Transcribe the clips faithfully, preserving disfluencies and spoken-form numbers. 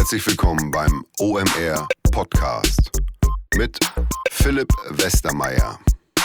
Herzlich willkommen beim O M R Podcast mit Philipp Westermeier.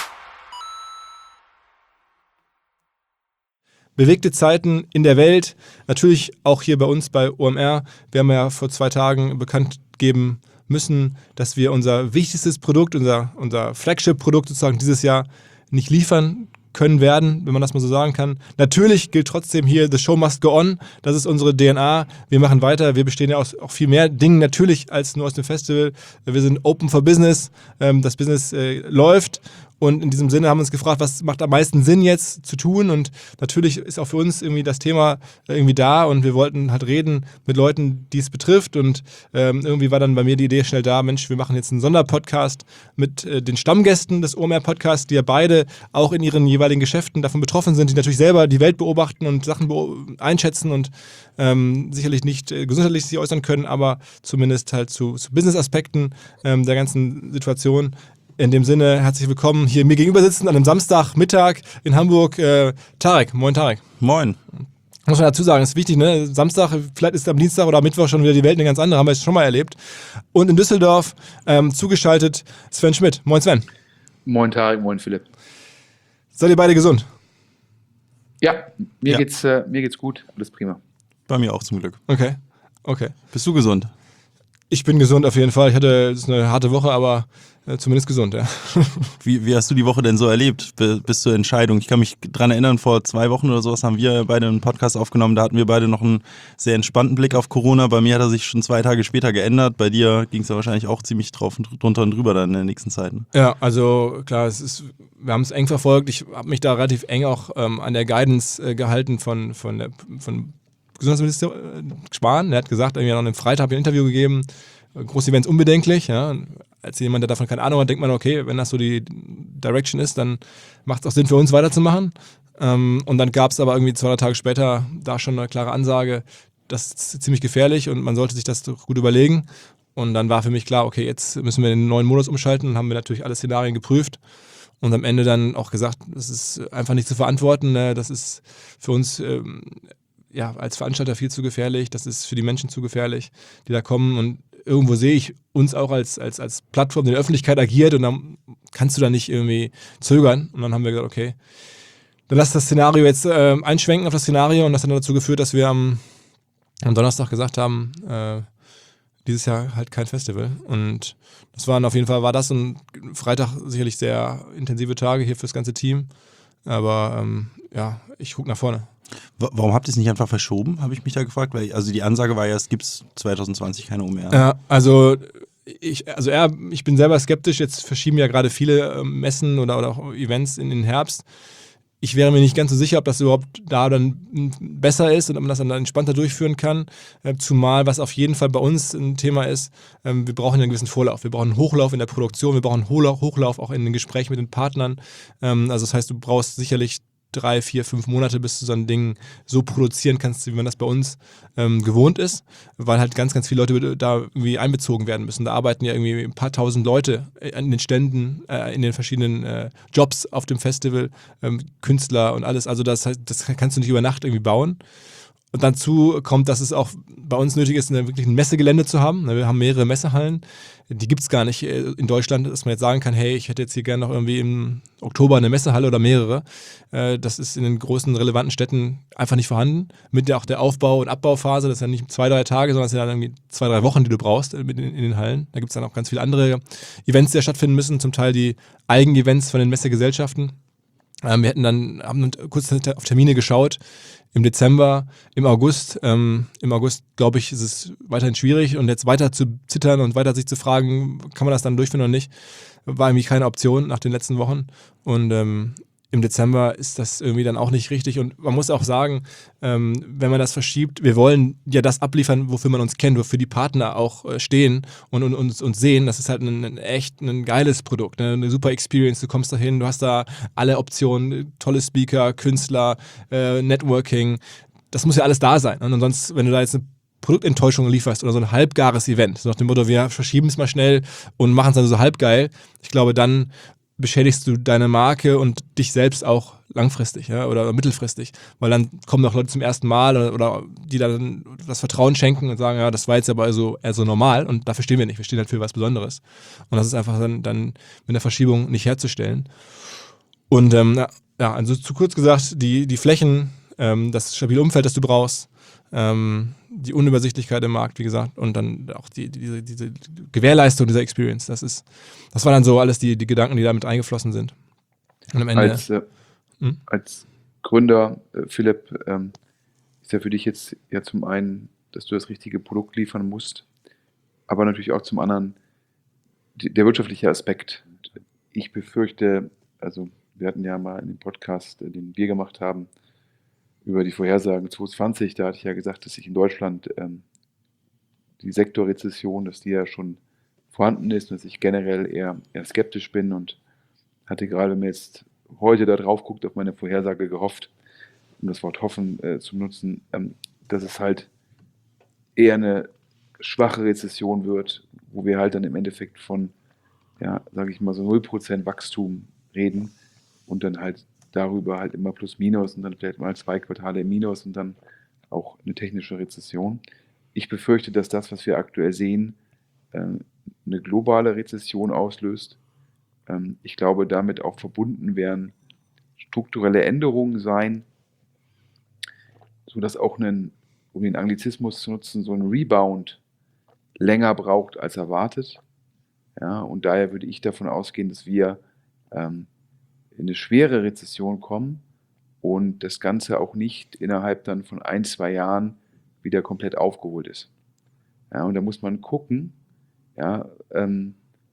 Bewegte Zeiten in der Welt, natürlich auch hier bei uns bei O M R. Wir haben ja vor zwei Tagen bekannt geben müssen, dass wir unser wichtigstes Produkt, unser, unser Flagship-Produkt sozusagen dieses Jahr nicht liefern können werden, wenn man das mal so sagen kann. Natürlich gilt trotzdem hier, the show must go on. Das ist unsere D N A. Wir machen weiter. Wir bestehen ja aus auch viel mehr Dingen natürlich als nur aus dem Festival. Wir sind open for business. Das Business äh, läuft. Und in diesem Sinne haben wir uns gefragt, was macht am meisten Sinn jetzt zu tun? Und natürlich ist auch für uns irgendwie das Thema irgendwie da und wir wollten halt reden mit Leuten, die es betrifft. Und ähm, irgendwie war dann bei mir die Idee schnell da, Mensch, wir machen jetzt einen Sonderpodcast mit äh, den Stammgästen des O M R-Podcasts, die ja beide auch in ihren jeweiligen Geschäften davon betroffen sind, die natürlich selber die Welt beobachten und Sachen beo- einschätzen und ähm, sicherlich nicht äh, gesundheitlich sich äußern können, aber zumindest halt zu, zu Business-Aspekten ähm, der ganzen Situation. In dem Sinne, herzlich willkommen hier mir gegenüber sitzen an einem Samstagmittag in Hamburg. Äh, Tarek, moin Tarek. Moin. Muss man dazu sagen, ist wichtig, ne? Samstag, vielleicht ist am Dienstag oder am Mittwoch schon wieder die Welt eine ganz andere, haben wir es schon mal erlebt. Und in Düsseldorf ähm, zugeschaltet Sven Schmidt. Moin Sven. Moin Tarek, moin Philipp. Seid ihr beide gesund? Ja, mir, Ja. Geht's, äh, mir geht's gut, alles prima. Bei mir auch zum Glück. Okay, okay. Bist du gesund? Ich bin gesund auf jeden Fall. Ich hatte, es ist eine harte Woche, aber äh, zumindest gesund, ja. Wie, wie hast du die Woche denn so erlebt b- bis zur Entscheidung? Ich kann mich dran erinnern, vor zwei Wochen oder sowas haben wir beide einen Podcast aufgenommen. Da hatten wir beide noch einen sehr entspannten Blick auf Corona. Bei mir hat er sich schon zwei Tage später geändert. Bei dir ging es ja wahrscheinlich auch ziemlich drauf und drunter und drüber dann in den nächsten Zeiten. Ja, also klar, es ist, wir haben es eng verfolgt. Ich habe mich da relativ eng auch ähm, an der Guidance äh, gehalten von, von, der, von Gesundheitsminister äh, Spahn. Der hat gesagt, irgendwie an einem Freitag habe ich ein Interview gegeben, äh, große Events unbedenklich. Ja. Als jemand, der davon keine Ahnung hat, denkt man, okay, wenn das so die Direction ist, dann macht es auch Sinn für uns weiterzumachen. Ähm, und dann gab es aber irgendwie zwei, drei Tage später da schon eine klare Ansage, das ist ziemlich gefährlich und man sollte sich das doch gut überlegen. Und dann war für mich klar, okay, jetzt müssen wir den neuen Modus umschalten und haben wir natürlich alle Szenarien geprüft. Und am Ende dann auch gesagt, das ist einfach nicht zu verantworten, ne? Das ist für uns ähm, ja, als Veranstalter viel zu gefährlich, das ist für die Menschen zu gefährlich, die da kommen. Und irgendwo sehe ich uns auch als, als, als Plattform, die in der Öffentlichkeit agiert und dann kannst du da nicht irgendwie zögern. Und dann haben wir gesagt, okay, dann lass das Szenario jetzt äh, einschwenken auf das Szenario und das hat dann dazu geführt, dass wir am, am Donnerstag gesagt haben, äh, dieses Jahr halt kein Festival. Und das waren auf jeden Fall, war das und Freitag sicherlich sehr intensive Tage hier fürs ganze Team. Aber ähm, ja, ich gucke nach vorne. W- Warum habt ihr es nicht einfach verschoben, habe ich mich da gefragt. Weil, also die Ansage war ja, es gibt zwanzig zwanzig keine O M R. Ja, also ich, also eher, ich bin selber skeptisch. Jetzt verschieben ja gerade viele ähm, Messen oder, oder auch Events in den Herbst. Ich wäre mir nicht ganz so sicher, ob das überhaupt da dann m, besser ist und ob man das dann entspannter durchführen kann. Äh, zumal, was auf jeden Fall bei uns ein Thema ist, ähm, wir brauchen einen gewissen Vorlauf. Wir brauchen einen Hochlauf in der Produktion, wir brauchen einen Hola- Hochlauf auch in den Gesprächen mit den Partnern. Ähm, also das heißt, du brauchst sicherlich drei, vier, fünf Monate, bis du so ein Ding so produzieren kannst, wie man das bei uns ähm, gewohnt ist, weil halt ganz, ganz viele Leute da irgendwie einbezogen werden müssen. Da arbeiten ja irgendwie ein paar tausend Leute an den Ständen, äh, in den verschiedenen äh, Jobs auf dem Festival, ähm, Künstler und alles. Also das heißt, das kannst du nicht über Nacht irgendwie bauen. Und dazu kommt, dass es auch bei uns nötig ist, eine, wirklich ein Messegelände zu haben. Wir haben mehrere Messehallen. Die gibt es gar nicht in Deutschland, dass man jetzt sagen kann, hey, ich hätte jetzt hier gerne noch irgendwie im Oktober eine Messehalle oder mehrere. Das ist in den großen, relevanten Städten einfach nicht vorhanden. Mit der, auch der Aufbau- und Abbauphase, das sind ja nicht zwei, drei Tage, sondern es sind dann irgendwie zwei, drei Wochen, die du brauchst in, in den Hallen. Da gibt es dann auch ganz viele andere Events, die da stattfinden müssen, zum Teil die Eigenevents von den Messegesellschaften. Ähm, wir hätten dann, haben kurz auf Termine geschaut, im Dezember, im August. Ähm, Im August, glaube ich, ist es weiterhin schwierig und jetzt weiter zu zittern und weiter sich zu fragen, kann man das dann durchführen oder nicht, war irgendwie keine Option nach den letzten Wochen. Und ähm, im Dezember ist das irgendwie dann auch nicht richtig. Und man muss auch sagen, ähm, wenn man das verschiebt, wir wollen ja das abliefern, wofür man uns kennt, wofür die Partner auch äh, stehen und, und uns, uns sehen. Das ist halt ein, ein echt ein geiles Produkt, ne? Eine super Experience. Du kommst da hin, du hast da alle Optionen, tolle Speaker, Künstler, äh, Networking. Das muss ja alles da sein. Und sonst, wenn du da jetzt eine Produktenttäuschung lieferst oder so ein halbgares Event, so nach dem Motto, wir verschieben es mal schnell und machen es dann so halbgeil, ich glaube, dann beschädigst du deine Marke und dich selbst auch langfristig, ja, oder mittelfristig, weil dann kommen auch Leute zum ersten Mal oder, oder die dann das Vertrauen schenken und sagen, ja, das war jetzt aber also eher so normal und dafür stehen wir nicht, wir stehen halt für was Besonderes. Und das ist einfach dann, dann mit einer Verschiebung nicht herzustellen. Und ähm, ja, also zu kurz gesagt, die, die Flächen, ähm, das stabile Umfeld, das du brauchst, ähm, die Unübersichtlichkeit im Markt, wie gesagt, und dann auch die, die, diese, diese Gewährleistung dieser Experience, das ist, das waren dann so alles die, die Gedanken, die damit eingeflossen sind. Und am Ende Als, äh, hm? als Gründer, äh, Philipp, ähm, ist ja für dich jetzt ja zum einen, dass du das richtige Produkt liefern musst, aber natürlich auch zum anderen die, der wirtschaftliche Aspekt. Ich befürchte, also wir hatten ja mal in dem Podcast, äh, den wir gemacht haben, über die Vorhersagen zwanzig zwanzig, da hatte ich ja gesagt, dass sich in Deutschland ähm, die Sektorrezession, dass die ja schon vorhanden ist und dass ich generell eher, eher skeptisch bin und hatte gerade, wenn man jetzt heute da drauf guckt, auf meine Vorhersage gehofft, um das Wort hoffen äh, zu nutzen, ähm, dass es halt eher eine schwache Rezession wird, wo wir halt dann im Endeffekt von, ja, sage ich mal, so null Prozent Wachstum reden und dann halt darüber halt immer plus minus und dann vielleicht mal zwei Quartale im Minus und dann auch eine technische Rezession. Ich befürchte, dass das, was wir aktuell sehen, äh, eine globale Rezession auslöst. Ich glaube, damit auch verbunden werden strukturelle Änderungen sein, sodass auch, einen, um den Anglizismus zu nutzen, so ein Rebound länger braucht als erwartet. Ja, und daher würde ich davon ausgehen, dass wir ähm, in eine schwere Rezession kommen und das Ganze auch nicht innerhalb dann von ein, zwei Jahren wieder komplett aufgeholt ist. Ja, und da muss man gucken, ja, ähm,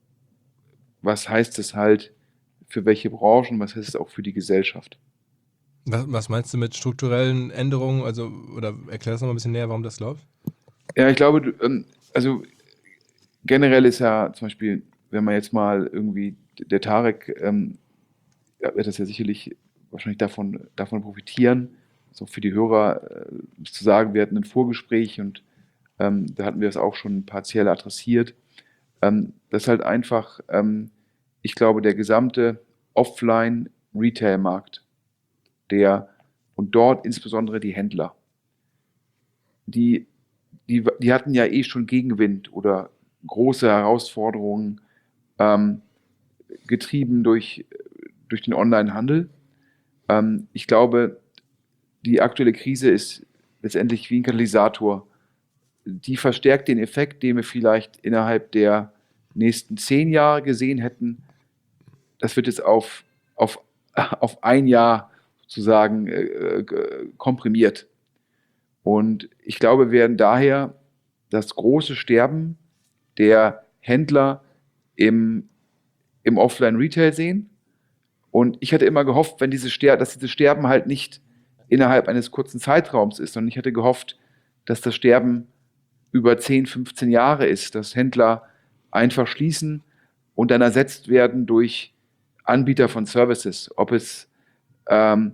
was heißt es halt für welche Branchen, was heißt es auch für die Gesellschaft? Was, was meinst du mit strukturellen Änderungen? Also, oder erklär das noch mal ein bisschen näher, warum das läuft? Ja, ich glaube, also generell ist ja zum Beispiel, wenn man jetzt mal irgendwie, der Tarek ähm, ja, wird das ja sicherlich wahrscheinlich davon, davon profitieren, so für die Hörer äh, zu sagen, wir hatten ein Vorgespräch und ähm, da hatten wir es auch schon partiell adressiert. Ähm, das ist halt einfach, ähm, ich glaube, der gesamte Offline-Retail-Markt, der und dort insbesondere die Händler, die, die, die hatten ja eh schon Gegenwind oder große Herausforderungen, ähm, getrieben durch, durch den Online-Handel. Ähm, ich glaube, die aktuelle Krise ist letztendlich wie ein Katalysator. Die verstärkt den Effekt, den wir vielleicht innerhalb der nächsten zehn Jahre gesehen hätten. Das wird jetzt auf, auf, auf ein Jahr sozusagen äh, komprimiert. Und ich glaube, wir werden daher das große Sterben der Händler im, im Offline-Retail sehen. Und ich hatte immer gehofft, wenn diese Ster- dass dieses Sterben halt nicht innerhalb eines kurzen Zeitraums ist, sondern ich hatte gehofft, dass das Sterben über zehn, fünfzehn Jahre ist, dass Händler einfach schließen und dann ersetzt werden durch Anbieter von Services, ob es ähm,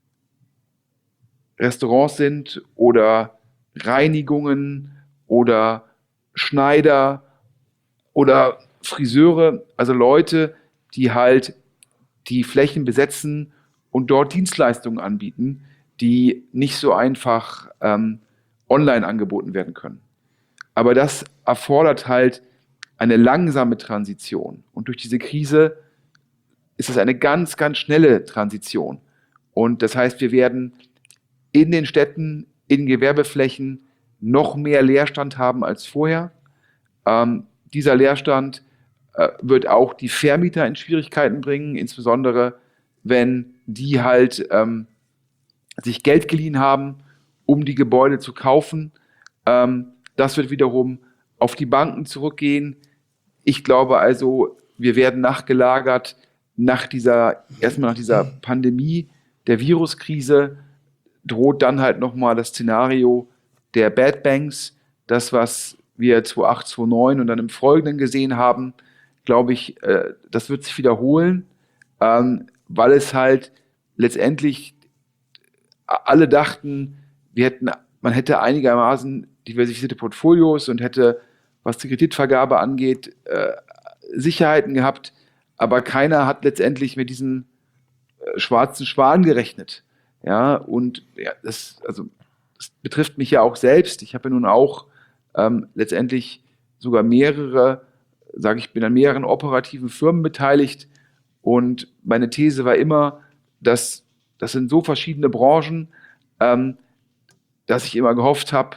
Restaurants sind oder Reinigungen oder Schneider oder Friseure, also Leute, die halt die Flächen besetzen und dort Dienstleistungen anbieten, die nicht so einfach ähm, online angeboten werden können. Aber das erfordert halt eine langsame Transition. Und durch diese Krise ist es eine ganz, ganz schnelle Transition. Und das heißt, wir werden in den Städten, in Gewerbeflächen noch mehr Leerstand haben als vorher. Ähm, dieser Leerstand äh, wird auch die Vermieter in Schwierigkeiten bringen, insbesondere wenn die halt ähm, sich Geld geliehen haben, um die Gebäude zu kaufen. Ähm, das wird wiederum auf die Banken zurückgehen. Ich glaube also, wir werden nachgelagert nach dieser, erstmal nach dieser Pandemie, der Viruskrise, droht dann halt nochmal das Szenario der Bad Banks, das, was wir zweitausendacht, zweitausendneun und dann im Folgenden gesehen haben, glaube ich, äh, das wird sich wiederholen, ähm, weil es halt letztendlich alle dachten, wir hätten, man hätte einigermaßen diversifizierte Portfolios und hätte, was die Kreditvergabe angeht, äh, Sicherheiten gehabt, aber keiner hat letztendlich mit diesen äh, schwarzen Schwan gerechnet. Ja, und ja, das, also, das betrifft mich ja auch selbst. Ich habe ja nun auch ähm, letztendlich sogar mehrere, sage ich, bin an mehreren operativen Firmen beteiligt. Und meine These war immer, dass das sind so verschiedene Branchen, ähm, dass ich immer gehofft habe,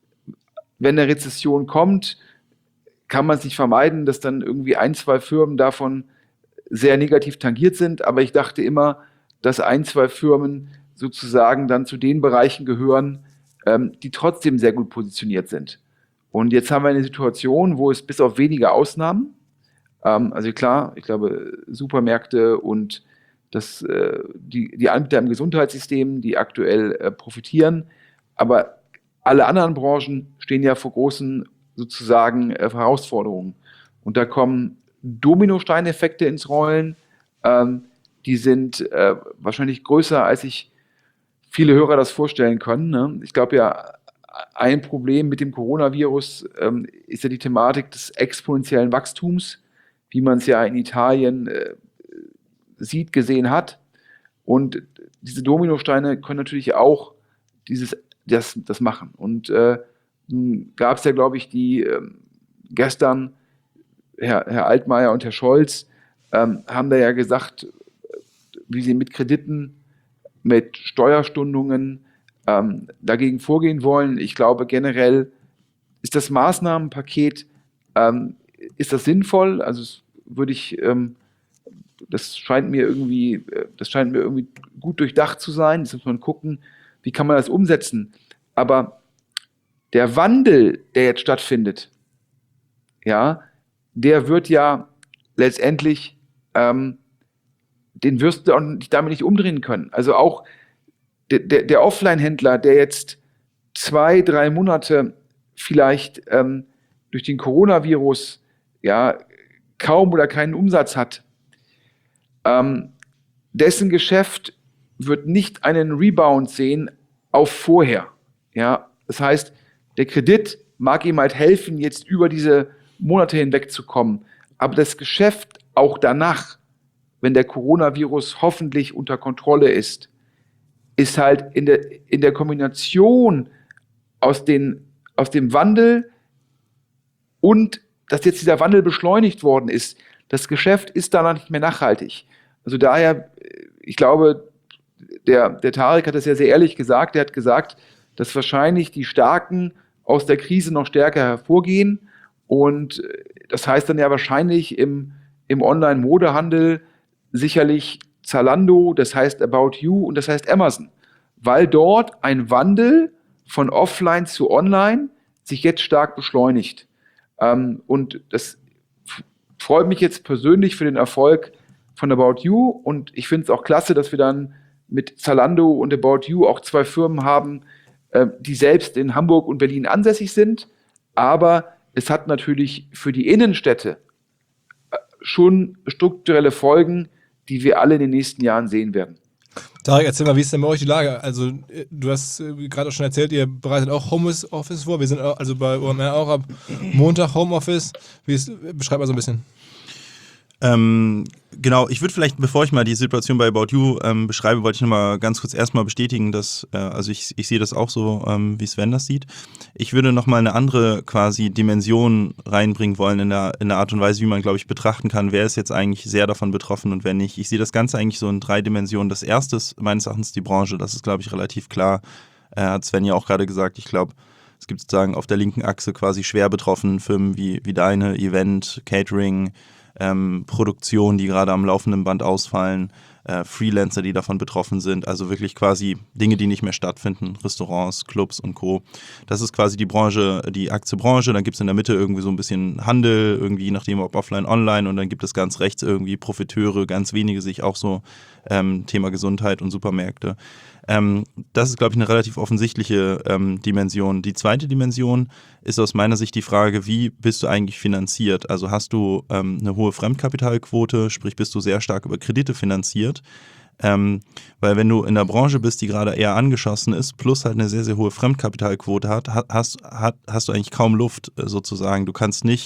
wenn eine Rezession kommt, kann man es nicht vermeiden, dass dann irgendwie ein, zwei Firmen davon sehr negativ tangiert sind. Aber ich dachte immer, dass ein, zwei Firmen sozusagen dann zu den Bereichen gehören, ähm, die trotzdem sehr gut positioniert sind. Und jetzt haben wir eine Situation, wo es bis auf wenige Ausnahmen, ähm, also klar, ich glaube, Supermärkte und das, äh, die, die Anbieter im Gesundheitssystem, die aktuell äh, profitieren, aber alle anderen Branchen stehen ja vor großen sozusagen äh, Herausforderungen. Und da kommen Dominosteineffekte ins Rollen, ähm, die sind äh, wahrscheinlich größer, als sich viele Hörer das vorstellen können. Ne? Ich glaube ja, ein Problem mit dem Coronavirus ähm, ist ja die Thematik des exponentiellen Wachstums, wie man es ja in Italien äh, sieht, gesehen hat. Und diese Dominosteine können natürlich auch dieses, das, das machen. Und äh, nun gab es ja, glaube ich, die äh, gestern, Herr, Herr Altmaier und Herr Scholz, ähm, haben da ja gesagt, wie sie mit Krediten, mit Steuerstundungen ähm, dagegen vorgehen wollen. Ich glaube, generell ist das Maßnahmenpaket, ähm, ist das sinnvoll? Also das würde ich, ähm, das scheint mir irgendwie, das scheint mir irgendwie gut durchdacht zu sein. Jetzt muss man gucken, wie kann man das umsetzen. Aber der Wandel, der jetzt stattfindet, ja, der wird ja letztendlich, ähm, den wirst du auch nicht, damit nicht umdrehen können. Also auch der, der, der Offline-Händler, der jetzt zwei, drei Monate vielleicht ähm, durch den Coronavirus ja kaum oder keinen Umsatz hat, ähm, dessen Geschäft wird nicht einen Rebound sehen auf vorher. Ja, das heißt, der Kredit mag ihm halt helfen, jetzt über diese Monate hinweg zu kommen, aber das Geschäft auch danach, wenn der Coronavirus hoffentlich unter Kontrolle ist, ist halt in der, in der Kombination aus, den, aus dem Wandel und dass jetzt dieser Wandel beschleunigt worden ist, das Geschäft ist danach nicht mehr nachhaltig. Also daher, ich glaube, der, der Tarek hat das ja sehr ehrlich gesagt, er hat gesagt, dass wahrscheinlich die Starken aus der Krise noch stärker hervorgehen und das heißt dann ja wahrscheinlich im, im Online-Modehandel sicherlich Zalando, das heißt About You und das heißt Amazon, weil dort ein Wandel von Offline zu Online sich jetzt stark beschleunigt. Ähm, und das f- freut mich jetzt persönlich für den Erfolg von About You und ich finde es auch klasse, dass wir dann mit Zalando und About You auch zwei Firmen haben, äh, die selbst in Hamburg und Berlin ansässig sind, aber es hat natürlich für die Innenstädte äh, schon strukturelle Folgen, die wir alle in den nächsten Jahren sehen werden. Tarek, erzähl mal, wie ist denn bei euch die Lage? Also du hast äh, gerade auch schon erzählt, ihr bereitet auch Homeoffice vor. Wir sind auch, also bei O M R auch ab Montag Homeoffice. Wie ist, beschreib mal so ein bisschen. Ähm, genau, ich würde vielleicht, bevor ich mal die Situation bei About You ähm, beschreibe, wollte ich nochmal ganz kurz erstmal bestätigen, dass, äh, also ich, ich sehe das auch so, ähm, wie Sven das sieht. Ich würde nochmal eine andere quasi Dimension reinbringen wollen in der, in der Art und Weise, wie man, glaube ich, betrachten kann, wer ist jetzt eigentlich sehr davon betroffen und wer nicht. Ich sehe das Ganze eigentlich so in drei Dimensionen. Das erste ist meines Erachtens die Branche, das ist, glaube ich, relativ klar, äh, hat Sven ja auch gerade gesagt. Ich glaube, es gibt sozusagen auf der linken Achse quasi schwer betroffene Firmen wie, wie deine, Event, Catering, Ähm, Produktionen, die gerade am laufenden Band ausfallen, äh, Freelancer, die davon betroffen sind, also wirklich quasi Dinge, die nicht mehr stattfinden, Restaurants, Clubs und Co. Das ist quasi die Branche, die Aktienbranche, dann gibt es in der Mitte irgendwie so ein bisschen Handel, irgendwie je nachdem ob offline, online und dann gibt es ganz rechts irgendwie Profiteure, ganz wenige sich auch so ähm, Thema Gesundheit und Supermärkte. Ähm, das ist, glaube ich, eine relativ offensichtliche ähm, Dimension. Die zweite Dimension ist aus meiner Sicht die Frage, wie bist du eigentlich finanziert? Also hast du ähm, eine hohe Fremdkapitalquote, sprich bist du sehr stark über Kredite finanziert? Ähm, weil wenn du in der Branche bist, die gerade eher angeschossen ist, plus halt eine sehr, sehr hohe Fremdkapitalquote hat, hast, hast, hast du eigentlich kaum Luft äh, sozusagen. Du kannst nicht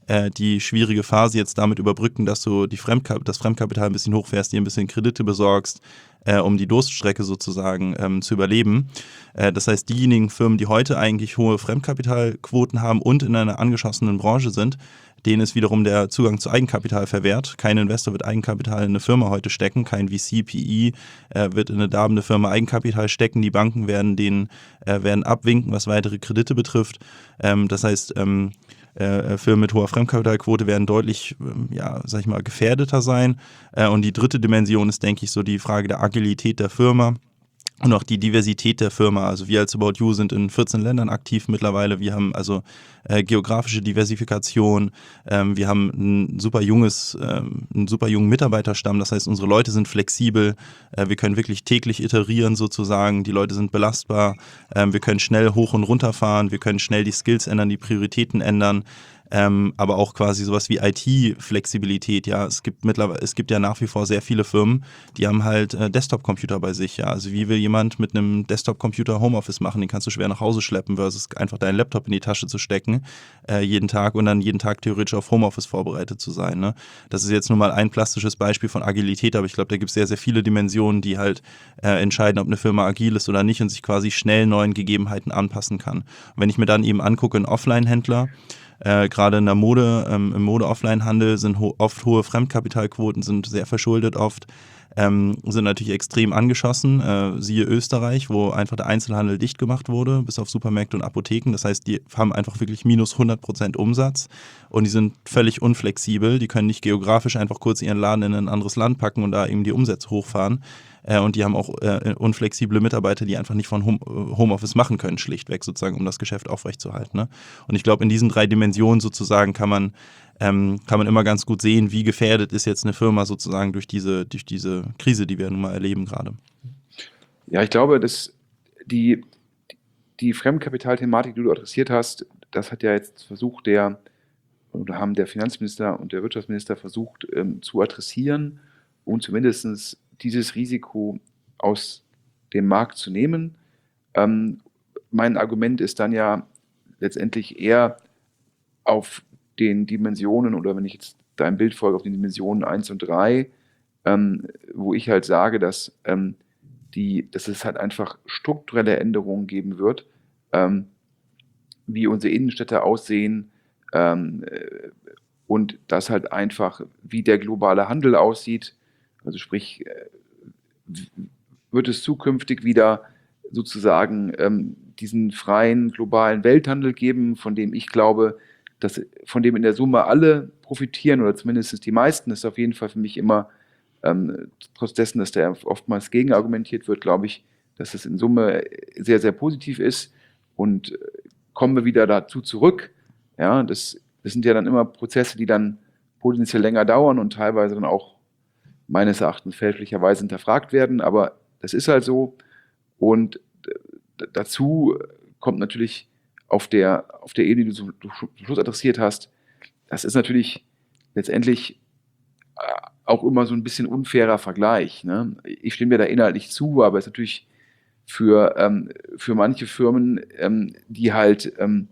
äh, die schwierige Phase jetzt damit überbrücken, dass du die Fremdkap- das Fremdkapital ein bisschen hochfährst, dir ein bisschen Kredite besorgst, äh, um die Durststrecke sozusagen ähm, zu überleben. Äh, das heißt, diejenigen Firmen, die heute eigentlich hohe Fremdkapitalquoten haben und in einer angeschossenen Branche sind, denen ist wiederum der Zugang zu Eigenkapital verwehrt. Kein Investor wird Eigenkapital in eine Firma heute stecken, kein V C, P E äh, wird in eine darbende Firma Eigenkapital stecken. Die Banken werden denen äh, werden abwinken, was weitere Kredite betrifft. Ähm, das heißt, ähm, äh, Firmen mit hoher Fremdkapitalquote werden deutlich, äh, ja, sag ich mal, gefährdeter sein. Äh, und die dritte Dimension ist, denke ich, so die Frage der Agilität der Firma. Und auch die Diversität der Firma. Also wir als About You sind in vierzehn Ländern aktiv mittlerweile. Wir haben also äh, geografische Diversifikation. Ähm, wir haben ein super junges, ähm, einen super jungen Mitarbeiterstamm. Das heißt, unsere Leute sind flexibel. Äh, wir können wirklich täglich iterieren sozusagen. Die Leute sind belastbar. Ähm, wir können schnell hoch und runter fahren. Wir können schnell die Skills ändern, die Prioritäten ändern. Ähm, aber auch quasi sowas wie I T-Flexibilität, ja, es gibt mittlerweile, es gibt ja nach wie vor sehr viele Firmen, die haben halt äh, Desktop-Computer bei sich, ja, also wie will jemand mit einem Desktop-Computer Homeoffice machen, den kannst du schwer nach Hause schleppen, versus einfach deinen Laptop in die Tasche zu stecken, äh, jeden Tag und dann jeden Tag theoretisch auf Homeoffice vorbereitet zu sein, ne. Das ist jetzt nur mal ein plastisches Beispiel von Agilität, aber ich glaube, da gibt es sehr, sehr viele Dimensionen, die halt äh, entscheiden, ob eine Firma agil ist oder nicht und sich quasi schnell neuen Gegebenheiten anpassen kann. Und wenn ich mir dann eben angucke, einen Offline-Händler, Äh, gerade in der Mode, ähm, im Mode-Offline-Handel sind ho- oft hohe Fremdkapitalquoten, sind sehr verschuldet oft, ähm, sind natürlich extrem angeschossen. Äh, siehe Österreich, wo einfach der Einzelhandel dicht gemacht wurde, bis auf Supermärkte und Apotheken. Das heißt, die haben einfach wirklich minus hundert Prozent Umsatz und die sind völlig unflexibel. Die können nicht geografisch einfach kurz ihren Laden in ein anderes Land packen und da eben die Umsätze hochfahren. Äh, und die haben auch äh, unflexible Mitarbeiter, die einfach nicht von Home, Homeoffice machen können, schlichtweg sozusagen, um das Geschäft aufrechtzuerhalten. Ne? Und ich glaube, in diesen drei Dimensionen sozusagen kann man, ähm, kann man immer ganz gut sehen, wie gefährdet ist jetzt eine Firma sozusagen durch diese, durch diese Krise, die wir nun mal erleben gerade. Ja, ich glaube, dass die, die Fremdkapitalthematik, die du adressiert hast, das hat ja jetzt versucht, der, oder haben der Finanzminister und der Wirtschaftsminister versucht ähm, zu adressieren, um zumindest dieses Risiko aus dem Markt zu nehmen. Ähm, mein Argument ist dann ja letztendlich eher auf den Dimensionen, oder wenn ich jetzt dein Bild folge, auf den Dimensionen eins und drei, ähm, wo ich halt sage, dass, ähm, die, dass es halt einfach strukturelle Änderungen geben wird, ähm, wie unsere Innenstädte aussehen, ähm, und das halt einfach, wie der globale Handel aussieht. Also sprich, wird es zukünftig wieder sozusagen ähm, diesen freien globalen Welthandel geben, von dem ich glaube, dass von dem in der Summe alle profitieren oder zumindest die meisten. Das ist auf jeden Fall für mich immer, ähm, trotz dessen, dass da oftmals gegenargumentiert wird, glaube ich, dass es in Summe sehr, sehr positiv ist. Und kommen wir wieder dazu zurück. Ja, das, das sind ja dann immer Prozesse, die dann potenziell länger dauern und teilweise dann auch meines Erachtens fälschlicherweise hinterfragt werden, aber das ist halt so. Und d- dazu kommt natürlich auf der, auf der Ebene, die du zum Schluss adressiert hast, das ist natürlich letztendlich auch immer so ein bisschen unfairer Vergleich. Ne? Ich stimme dir da inhaltlich zu, aber es ist natürlich für, ähm, für manche Firmen, ähm, die halt ähm,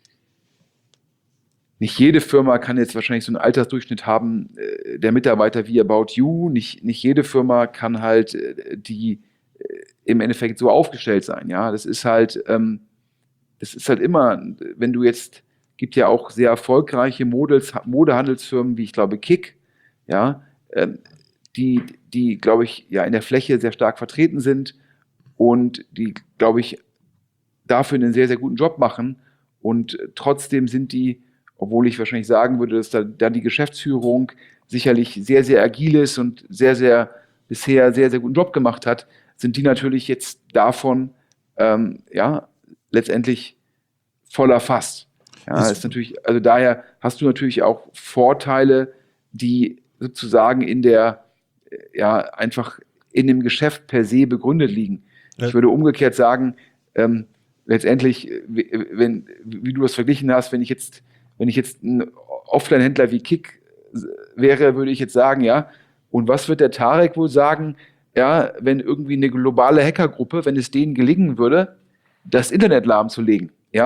nicht jede Firma kann jetzt wahrscheinlich so einen Altersdurchschnitt haben, äh, der Mitarbeiter wie About You. Nicht, nicht jede Firma kann halt äh, die äh, im Endeffekt so aufgestellt sein. Ja, das ist halt, ähm, das ist halt immer, wenn du jetzt, gibt ja auch sehr erfolgreiche Models, Modehandelsfirmen, wie ich glaube Kick, ja, ähm, die, die glaube ich ja in der Fläche sehr stark vertreten sind und die, glaube ich, dafür einen sehr, sehr guten Job machen und trotzdem sind die, obwohl ich wahrscheinlich sagen würde, dass da, da die Geschäftsführung sicherlich sehr, sehr agil ist und sehr, sehr bisher sehr, sehr guten Job gemacht hat, sind die natürlich jetzt davon ähm, ja, letztendlich voll erfasst. Ja, ist natürlich, also daher hast du natürlich auch Vorteile, die sozusagen in der, ja, einfach in dem Geschäft per se begründet liegen. Ja. Ich würde umgekehrt sagen, ähm, letztendlich, wenn, wie du das verglichen hast, wenn ich jetzt Wenn ich jetzt ein Offline-Händler wie Kick wäre, würde ich jetzt sagen, ja, und was wird der Tarek wohl sagen, ja, wenn irgendwie eine globale Hackergruppe, wenn es denen gelingen würde, das Internet lahmzulegen, ja,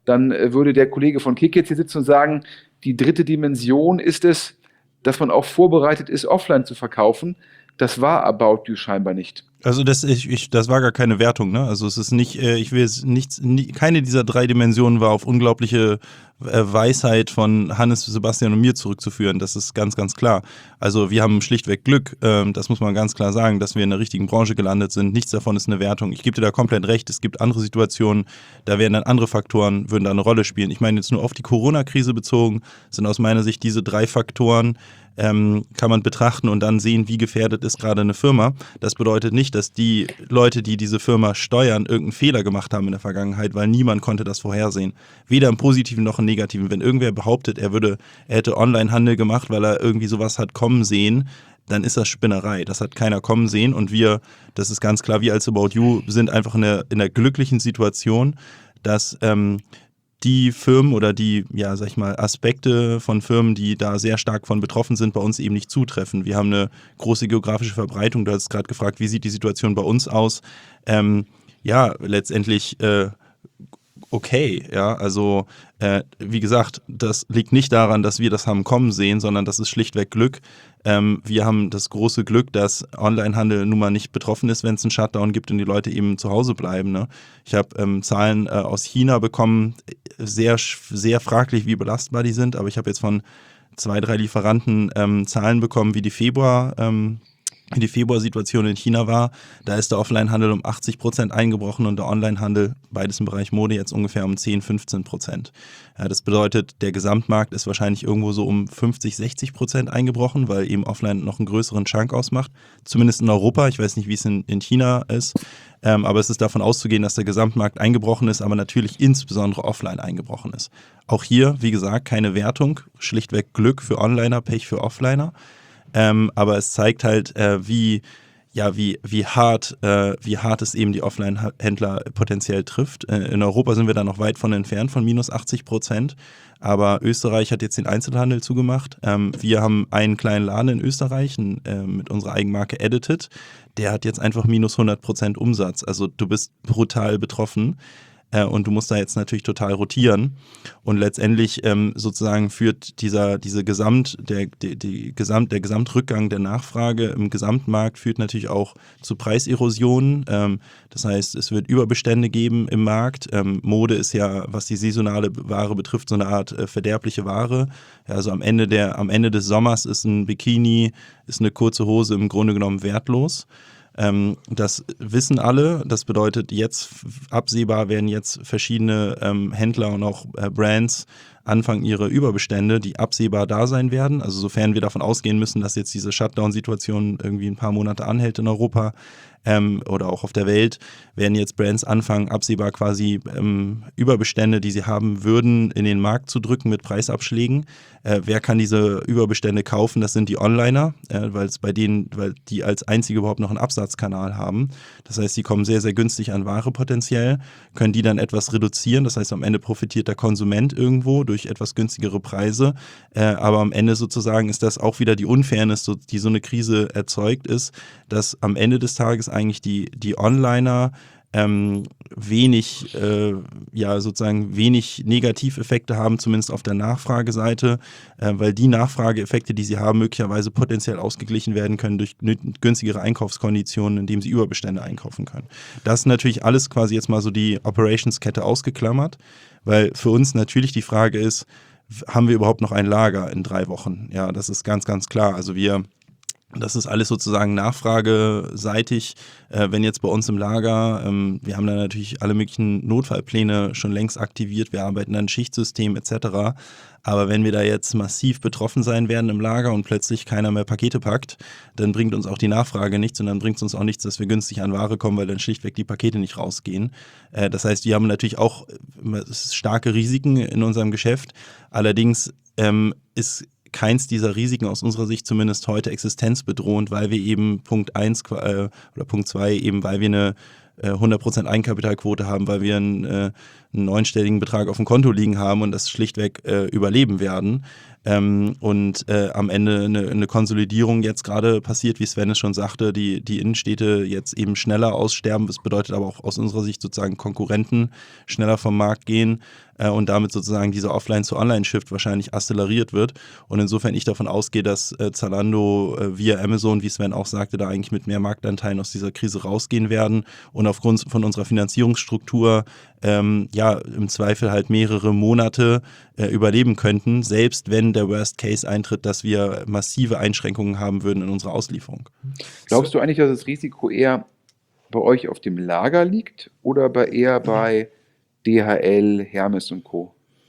dann äh, würde der Kollege von Kick jetzt hier sitzen und sagen, die dritte Dimension ist es, dass man auch vorbereitet ist, offline zu verkaufen. Das war About You scheinbar nicht. Also das, ich, ich, das war gar keine Wertung, ne? Also es ist nicht, äh, ich will jetzt nichts, nie, keine dieser drei Dimensionen war auf unglaubliche äh, Weisheit von Hannes, Sebastian und mir zurückzuführen. Das ist ganz, ganz klar. Also wir haben schlichtweg Glück, äh, das muss man ganz klar sagen, dass wir in der richtigen Branche gelandet sind. Nichts davon ist eine Wertung. Ich gebe dir da komplett recht. Es gibt andere Situationen, da werden dann andere Faktoren, würden da eine Rolle spielen. Ich meine jetzt nur auf die Corona-Krise bezogen, sind aus meiner Sicht diese drei Faktoren, Ähm, kann man betrachten und dann sehen, wie gefährdet ist gerade eine Firma. Das bedeutet nicht, dass die Leute, die diese Firma steuern, irgendeinen Fehler gemacht haben in der Vergangenheit, weil niemand konnte das vorhersehen. Weder im Positiven noch im Negativen. Wenn irgendwer behauptet, er würde, er hätte Onlinehandel gemacht, weil er irgendwie sowas hat kommen sehen, dann ist das Spinnerei. Das hat keiner kommen sehen und wir, das ist ganz klar, wir als About You sind einfach in der, in der glücklichen Situation, dass ähm, die Firmen oder die, ja, sag ich mal, Aspekte von Firmen, die da sehr stark von betroffen sind, bei uns eben nicht zutreffen. Wir haben eine große geografische Verbreitung. Du hast gerade gefragt, wie sieht die Situation bei uns aus? Ähm, ja, letztendlich äh, okay, ja, also äh, wie gesagt, das liegt nicht daran, dass wir das haben kommen sehen, sondern das ist schlichtweg Glück. Ähm, wir haben das große Glück, dass Onlinehandel nun mal nicht betroffen ist, wenn es einen Shutdown gibt und die Leute eben zu Hause bleiben. Ne? Ich habe ähm, Zahlen äh, aus China bekommen, sehr, sehr fraglich, wie belastbar die sind, aber ich habe jetzt von zwei, drei Lieferanten ähm, Zahlen bekommen, wie die Februar ähm, wie die Februarsituation in China war. Da ist der Offline-Handel um achtzig Prozent eingebrochen und der Online-Handel, beides im Bereich Mode, jetzt ungefähr um zehn, fünfzehn Prozent. Ja, das bedeutet, der Gesamtmarkt ist wahrscheinlich irgendwo so um fünfzig, sechzig Prozent eingebrochen, weil eben Offline noch einen größeren Chunk ausmacht. Zumindest in Europa. Ich weiß nicht, wie es in, in China ist. Ähm, aber es ist davon auszugehen, dass der Gesamtmarkt eingebrochen ist, aber natürlich insbesondere Offline eingebrochen ist. Auch hier, wie gesagt, keine Wertung. Schlichtweg Glück für Onliner, Pech für Offliner. Ähm, aber es zeigt halt, äh, wie, ja, wie, wie, hart, äh, wie hart es eben die Offline-Händler potenziell trifft. Äh, in Europa sind wir da noch weit von entfernt, von minus achtzig Prozent. Aber Österreich hat jetzt den Einzelhandel zugemacht. Ähm, wir haben einen kleinen Laden in Österreich äh, mit unserer Eigenmarke Edited. Der hat jetzt einfach minus hundert Prozent Umsatz. Also du bist brutal betroffen. Und du musst da jetzt natürlich total rotieren. Und letztendlich ähm, sozusagen führt dieser, diese Gesamt, der, die, die Gesamt, der Gesamtrückgang der Nachfrage im Gesamtmarkt führt natürlich auch zu Preiserosionen. Ähm, das heißt, es wird Überbestände geben im Markt. Ähm, Mode ist ja, was die saisonale Ware betrifft, so eine Art äh, verderbliche Ware. Ja, also am Ende, der, am Ende des Sommers ist ein Bikini, ist eine kurze Hose im Grunde genommen wertlos. Ähm, das wissen alle. Das bedeutet, jetzt absehbar werden jetzt verschiedene ähm, Händler und auch äh, Brands anfangen, ihre Überbestände, die absehbar da sein werden. Also sofern wir davon ausgehen müssen, dass jetzt diese Shutdown-Situation irgendwie ein paar Monate anhält in Europa ähm, oder auch auf der Welt, werden jetzt Brands anfangen, absehbar quasi ähm, Überbestände, die sie haben würden, in den Markt zu drücken mit Preisabschlägen. Äh, wer kann diese Überbestände kaufen? Das sind die Onliner, äh, weil es bei denen, weil die als einzige überhaupt noch einen Absatzkanal haben. Das heißt, die kommen sehr, sehr günstig an Ware potenziell, können die dann etwas reduzieren. Das heißt, am Ende profitiert der Konsument irgendwo durch etwas günstigere Preise. Äh, aber am Ende sozusagen ist das auch wieder die Unfairness, so, die so eine Krise erzeugt ist, dass am Ende des Tages eigentlich die, die Onliner ähm, wenig, äh, ja sozusagen wenig Negativeffekte haben, zumindest auf der Nachfrageseite, äh, weil die Nachfrageeffekte, die sie haben, möglicherweise potenziell ausgeglichen werden können durch günstigere Einkaufskonditionen, indem sie Überbestände einkaufen können. Das ist natürlich alles quasi jetzt mal so die Operationskette ausgeklammert, weil für uns natürlich die Frage ist, haben wir überhaupt noch ein Lager in drei Wochen? Ja, das ist ganz, ganz klar. Also wir Das ist alles sozusagen nachfrageseitig. Äh, wenn jetzt bei uns im Lager, ähm, wir haben da natürlich alle möglichen Notfallpläne schon längst aktiviert, wir arbeiten an Schichtsystem et cetera. Aber wenn wir da jetzt massiv betroffen sein werden im Lager und plötzlich keiner mehr Pakete packt, dann bringt uns auch die Nachfrage nichts und dann bringt es uns auch nichts, dass wir günstig an Ware kommen, weil dann schlichtweg die Pakete nicht rausgehen. Äh, das heißt, wir haben natürlich auch äh, starke Risiken in unserem Geschäft. Allerdings ähm, ist keins dieser Risiken aus unserer Sicht zumindest heute existenzbedrohend, weil wir eben Punkt eins äh, oder Punkt zwei eben, weil wir eine äh, hundert Prozent Eigenkapitalquote haben, weil wir einen, äh, einen neunstelligen Betrag auf dem Konto liegen haben und das schlichtweg äh, überleben werden. Ähm, und äh, am Ende eine, eine Konsolidierung jetzt gerade passiert, wie Sven es schon sagte, die, die Innenstädte jetzt eben schneller aussterben. Das bedeutet aber auch aus unserer Sicht sozusagen Konkurrenten schneller vom Markt gehen äh, und damit sozusagen dieser Offline-zu-Online-Shift wahrscheinlich acceleriert wird. Und insofern ich davon ausgehe, dass äh, Zalando äh, via Amazon, wie Sven auch sagte, da eigentlich mit mehr Marktanteilen aus dieser Krise rausgehen werden und aufgrund von unserer Finanzierungsstruktur ähm, ja im Zweifel halt mehrere Monate äh, überleben könnten, selbst wenn der Worst Case eintritt, dass wir massive Einschränkungen haben würden in unserer Auslieferung. Glaubst du eigentlich, dass das Risiko eher bei euch auf dem Lager liegt oder bei eher bei D H L, Hermes und Co.?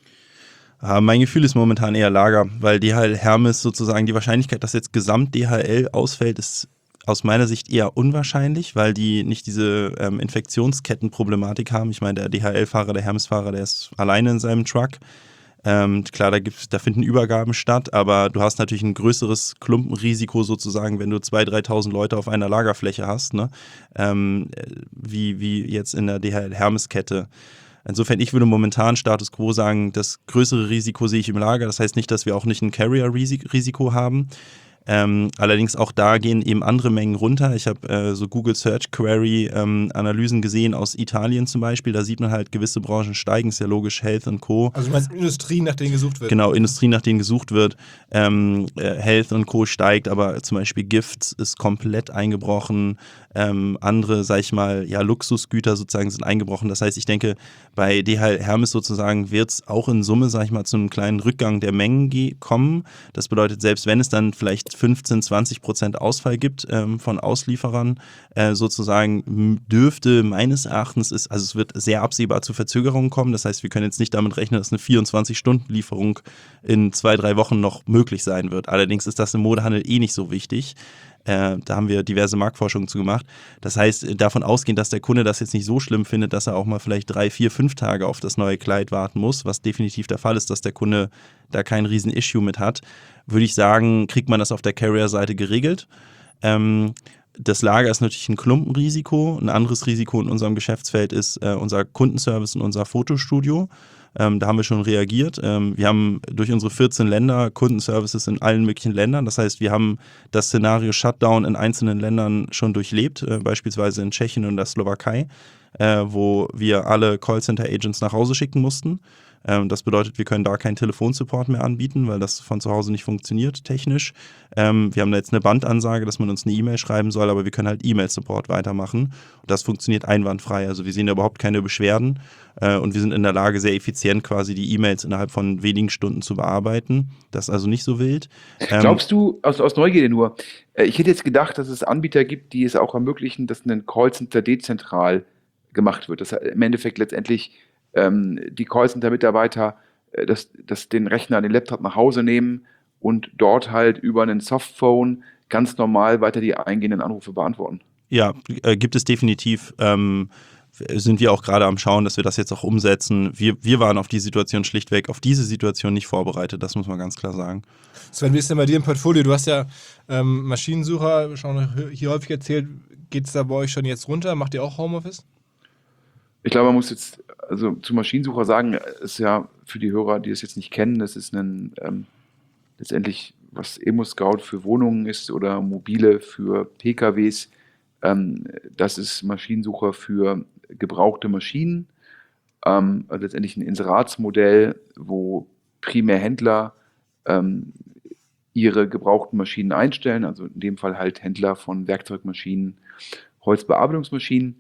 Äh, mein Gefühl ist momentan eher Lager, weil D H L, Hermes sozusagen, die Wahrscheinlichkeit, dass jetzt gesamt D H L ausfällt, ist aus meiner Sicht eher unwahrscheinlich, weil die nicht diese ähm, Infektionskettenproblematik haben. Ich meine, der D H L-Fahrer, der Hermes-Fahrer, der ist alleine in seinem Truck. Ähm, klar, da, gibt's, da finden Übergaben statt, aber du hast natürlich ein größeres Klumpenrisiko sozusagen, wenn du zweitausend, dreitausend Leute auf einer Lagerfläche hast, ne? ähm, wie, wie jetzt in der D H L-Hermes-Kette. Insofern, ich würde momentan Status Quo sagen, das größere Risiko sehe ich im Lager. Das heißt nicht, dass wir auch nicht ein Carrier-Risiko haben. Ähm, allerdings auch da gehen eben andere Mengen runter. Ich habe äh, so Google Search Query ähm, Analysen gesehen aus Italien zum Beispiel. Da sieht man halt, gewisse Branchen steigen, ist ja logisch, Health und Co. Also du meinst Industrien, nach denen gesucht wird? Genau, Industrien, nach denen gesucht wird. Ähm, äh, Health und Co. steigt, aber zum Beispiel Gifts ist komplett eingebrochen. Ähm, andere, sag ich mal, ja, Luxusgüter sozusagen sind eingebrochen. Das heißt, ich denke, bei D H L Hermes sozusagen wird es auch in Summe, sag ich mal, zu einem kleinen Rückgang der Mengen ge- kommen. Das bedeutet, selbst wenn es dann vielleicht fünfzehn, zwanzig Prozent Ausfall gibt ähm, von Auslieferern, äh, sozusagen m- dürfte meines Erachtens, ist, also es wird sehr absehbar zu Verzögerungen kommen. Das heißt, wir können jetzt nicht damit rechnen, dass eine vierundzwanzig-Stunden-Lieferung in zwei, drei Wochen noch möglich sein wird. Allerdings ist das im Modehandel eh nicht so wichtig. Äh, da haben wir diverse Marktforschungen zu gemacht. Das heißt, davon ausgehend, dass der Kunde das jetzt nicht so schlimm findet, dass er auch mal vielleicht drei, vier, fünf Tage auf das neue Kleid warten muss, was definitiv der Fall ist, dass der Kunde da kein Riesen-Issue mit hat, würde ich sagen, kriegt man das auf der Carrier-Seite geregelt. Ähm, das Lager ist natürlich ein Klumpenrisiko. Ein anderes Risiko in unserem Geschäftsfeld ist äh, unser Kundenservice und unser Fotostudio. Ähm, da haben wir schon reagiert. Ähm, wir haben durch unsere vierzehn Länder Kundenservices in allen möglichen Ländern. Das heißt, wir haben das Szenario Shutdown in einzelnen Ländern schon durchlebt, äh, beispielsweise in Tschechien und der Slowakei, äh, wo wir alle Callcenter-Agents nach Hause schicken mussten. Ähm, das bedeutet, wir können da keinen Telefonsupport mehr anbieten, weil das von zu Hause nicht funktioniert technisch. Ähm, wir haben da jetzt eine Bandansage, dass man uns eine E-Mail schreiben soll, aber wir können halt E-Mail-Support weitermachen. Und das funktioniert einwandfrei. Also wir sehen da überhaupt keine Beschwerden äh, und wir sind in der Lage, sehr effizient quasi die E-Mails innerhalb von wenigen Stunden zu bearbeiten. Das ist also nicht so wild. Ähm, Glaubst du, aus, aus Neugierde nur, äh, ich hätte jetzt gedacht, dass es Anbieter gibt, die es auch ermöglichen, dass ein Callcenter dezentral gemacht wird. Dass im Endeffekt letztendlich ähm, die Callcenter-Mitarbeiter äh, das, das den Rechner, den Laptop nach Hause nehmen und dort halt über einen Softphone ganz normal weiter die eingehenden Anrufe beantworten. Ja, äh, gibt es definitiv. Ähm, sind wir auch gerade am Schauen, dass wir das jetzt auch umsetzen. Wir, wir waren auf die Situation schlichtweg, auf diese Situation nicht vorbereitet, das muss man ganz klar sagen. Sven, wie ist denn bei dir im Portfolio? Du hast ja ähm, Maschinensucher schon hier häufig erzählt. Geht es da bei euch schon jetzt runter? Macht ihr auch Homeoffice? Ich glaube, man muss jetzt also zu Maschinensucher sagen, ist ja für die Hörer, die es jetzt nicht kennen, das ist ein ähm, letztendlich, was Emo-Scout für Wohnungen ist oder Mobile für P K Ws. Ähm, das ist Maschinensucher für gebrauchte Maschinen. Ähm, also letztendlich ein Inseratsmodell, wo primär Händler ähm, ihre gebrauchten Maschinen einstellen, also in dem Fall halt Händler von Werkzeugmaschinen, Holzbearbeitungsmaschinen.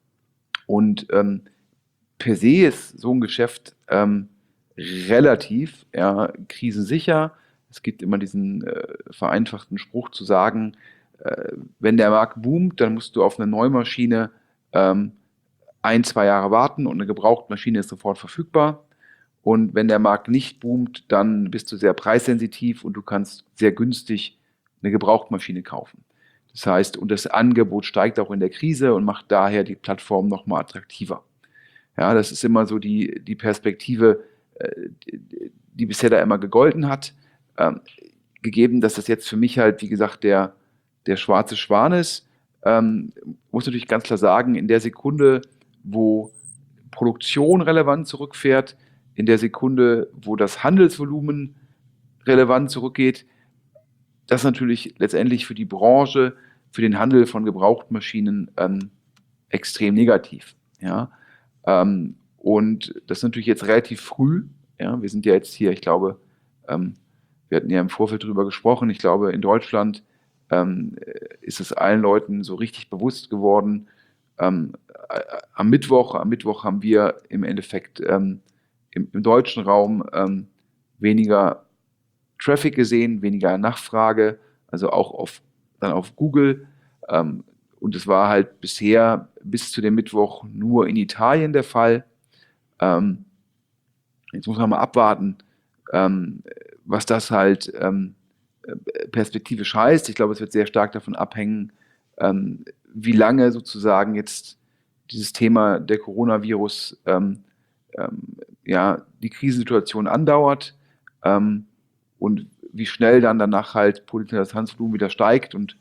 Und ähm, per se ist so ein Geschäft ähm, relativ ja, krisensicher. Es gibt immer diesen äh, vereinfachten Spruch zu sagen, äh, wenn der Markt boomt, dann musst du auf eine Neumaschine ähm, ein, zwei Jahre warten und eine Gebrauchtmaschine ist sofort verfügbar. Und wenn der Markt nicht boomt, dann bist du sehr preissensitiv und du kannst sehr günstig eine Gebrauchtmaschine kaufen. Das heißt, und das Angebot steigt auch in der Krise und macht daher die Plattform nochmal attraktiver. Ja, das ist immer so die, die Perspektive, äh, die, die bisher da immer gegolten hat. Ähm, gegeben, dass das jetzt für mich halt, wie gesagt, der, der schwarze Schwan ist, ähm, muss natürlich ganz klar sagen, in der Sekunde, wo Produktion relevant zurückfährt, in der Sekunde, wo das Handelsvolumen relevant zurückgeht, das natürlich letztendlich für die Branche, für den Handel von Gebrauchtmaschinen ähm, extrem negativ. Ja? Ähm, und das ist natürlich jetzt relativ früh. Ja? Wir sind ja jetzt hier, ich glaube, ähm, wir hatten ja im Vorfeld darüber gesprochen, ich glaube, in Deutschland ähm, ist es allen Leuten so richtig bewusst geworden. Ähm, äh, am Mittwoch, am Mittwoch haben wir im Endeffekt ähm, im, im deutschen Raum ähm, weniger Traffic gesehen, weniger Nachfrage, also auch auf, dann auf Google. Ähm, und es war halt bisher bis zu dem Mittwoch nur in Italien der Fall. Ähm, jetzt muss man mal abwarten, ähm, was das halt ähm, perspektivisch heißt. Ich glaube, es wird sehr stark davon abhängen, ähm, wie lange sozusagen jetzt dieses Thema der Coronavirus ähm, ähm, ja, die Krisensituation andauert. Ähm, und wie schnell dann danach halt potenziell das Handelsvolumen wieder steigt und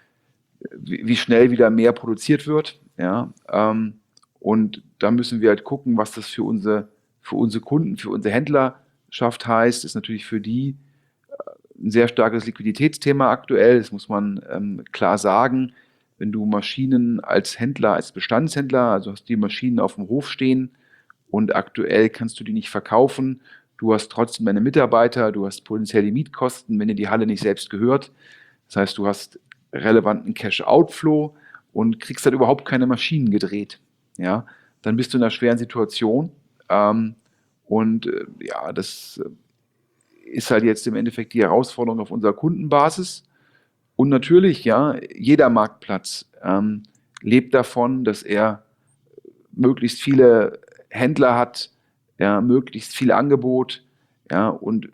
wie, wie schnell wieder mehr produziert wird. Ja? Ähm, und da müssen wir halt gucken, was das für unsere, für unsere Kunden, für unsere Händlerschaft heißt. Das ist natürlich für die ein sehr starkes Liquiditätsthema aktuell. Das muss man ähm, klar sagen. Wenn du Maschinen als Händler, als Bestandshändler, also hast die Maschinen auf dem Hof stehen und aktuell kannst du die nicht verkaufen, du hast trotzdem deine Mitarbeiter, du hast potenziell die Mietkosten, wenn dir die Halle nicht selbst gehört. Das heißt, du hast relevanten Cash-Outflow und kriegst dann überhaupt keine Maschinen gedreht. Ja? Dann bist du in einer schweren Situation. Ähm, und äh, ja, das ist halt jetzt im Endeffekt die Herausforderung auf unserer Kundenbasis. Und natürlich, ja, jeder Marktplatz ähm, lebt davon, dass er möglichst viele Händler hat, ja, möglichst viel Angebot, ja, und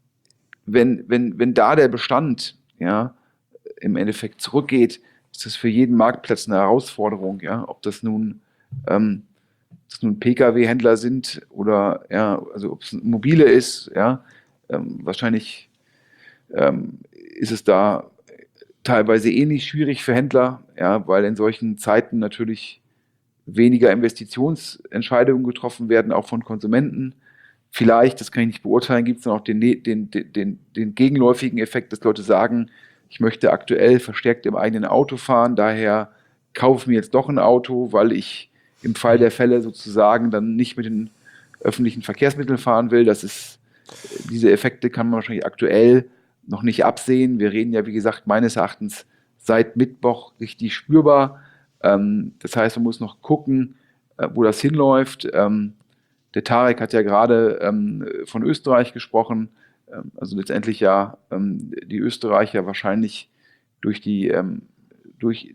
wenn, wenn, wenn da der Bestand, ja, im Endeffekt zurückgeht, ist das für jeden Marktplatz eine Herausforderung, ja, ob das nun, ähm, das nun P K W-Händler sind oder, ja, also ob es mobile ist, ja, ähm, wahrscheinlich ähm, ist es da teilweise ähnlich schwierig für Händler, ja, weil in solchen Zeiten natürlich weniger Investitionsentscheidungen getroffen werden, auch von Konsumenten. Vielleicht, das kann ich nicht beurteilen, gibt es dann auch den, den, den, den, den gegenläufigen Effekt, dass Leute sagen, ich möchte aktuell verstärkt im eigenen Auto fahren, daher kaufe ich mir jetzt doch ein Auto, weil ich im Fall der Fälle sozusagen dann nicht mit den öffentlichen Verkehrsmitteln fahren will. Das ist, diese Effekte kann man wahrscheinlich aktuell noch nicht absehen. Wir reden ja, wie gesagt, meines Erachtens seit Mittwoch richtig spürbar. Ähm, das heißt, man muss noch gucken, äh, wo das hinläuft. Ähm, der Tarek hat ja gerade ähm, von Österreich gesprochen. Ähm, also letztendlich ja ähm, die Österreicher wahrscheinlich durch die ähm, durch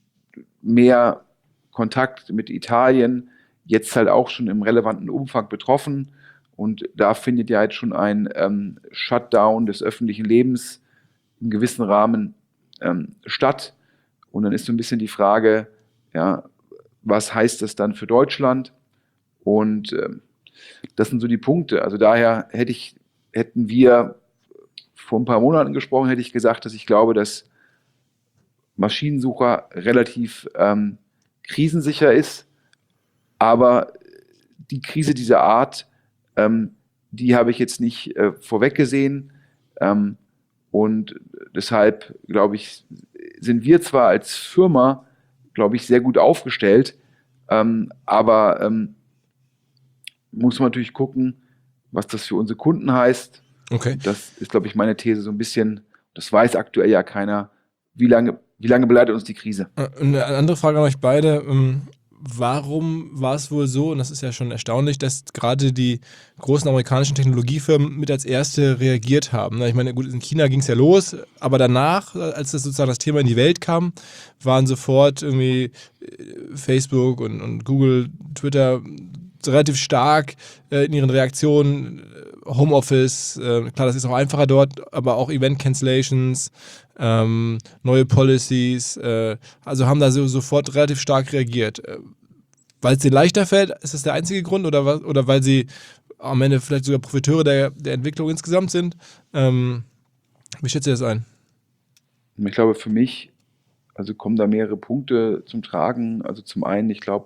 mehr Kontakt mit Italien jetzt halt auch schon im relevanten Umfang betroffen. Und da findet ja jetzt schon ein ähm, Shutdown des öffentlichen Lebens im gewissen Rahmen ähm, statt. Und dann ist so ein bisschen die Frage, ja, was heißt das dann für Deutschland? Und ähm, das sind so die Punkte. Also daher hätte ich, hätten wir vor ein paar Monaten gesprochen, hätte ich gesagt, dass ich glaube, dass Maschinensucher relativ ähm, krisensicher ist. Aber die Krise dieser Art, ähm, die habe ich jetzt nicht äh, vorweggesehen. Ähm, und deshalb, glaube ich, sind wir zwar als Firma, glaube ich, sehr gut aufgestellt, ähm, aber ähm, muss man natürlich gucken, was das für unsere Kunden heißt. Okay. Das ist, glaube ich, meine These so ein bisschen, das weiß aktuell ja keiner, wie lange, wie lange begleitet uns die Krise. Eine andere Frage an euch beide. Warum war es wohl so, und das ist ja schon erstaunlich, dass gerade die großen amerikanischen Technologiefirmen mit als erste reagiert haben? Ich meine, gut, in China ging es ja los, aber danach, als das sozusagen das Thema in die Welt kam, waren sofort irgendwie Facebook und, und Google, Twitter relativ stark äh, in ihren Reaktionen. Homeoffice, äh, klar, das ist auch einfacher dort, aber auch Event-Cancellations, ähm, neue Policies, äh, also haben da so, sofort relativ stark reagiert. Äh, weil es denen leichter fällt, ist das der einzige Grund, oder, was, oder weil sie am Ende vielleicht sogar Profiteure der, der Entwicklung insgesamt sind? Ähm, wie schätzt ihr das ein? Ich glaube, für mich, also kommen da mehrere Punkte zum Tragen. Also zum einen, ich glaube,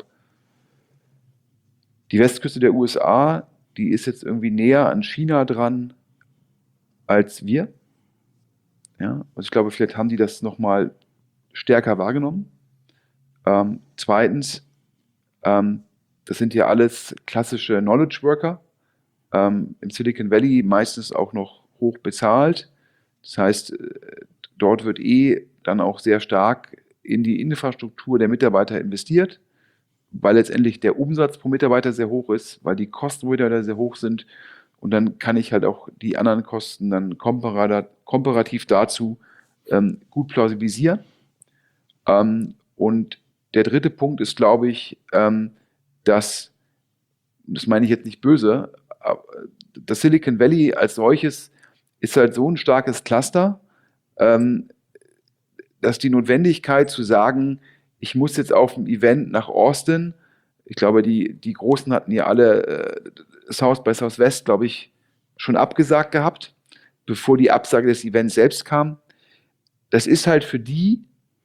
die Westküste der U S A, die ist jetzt irgendwie näher an China dran als wir. Ja, also ich glaube, vielleicht haben die das nochmal stärker wahrgenommen. Ähm, zweitens, ähm, das sind ja alles klassische Knowledge Worker, ähm, im Silicon Valley meistens auch noch hoch bezahlt. Das heißt, dort wird eh dann auch sehr stark in die Infrastruktur der Mitarbeiter investiert, weil letztendlich der Umsatz pro Mitarbeiter sehr hoch ist, weil die Kosten pro Mitarbeiter sehr hoch sind. Und dann kann ich halt auch die anderen Kosten dann komparativ dazu ähm, gut plausibilisieren. Ähm, und der dritte Punkt ist, glaube ich, ähm, dass, das meine ich jetzt nicht böse, das Silicon Valley als solches ist halt so ein starkes Cluster, ähm, dass die Notwendigkeit zu sagen, ich muss jetzt auf ein Event nach Austin, ich glaube, die, die Großen hatten ja alle äh, South by Southwest, glaube ich, schon abgesagt gehabt, bevor die Absage des Events selbst kam. Das ist halt für die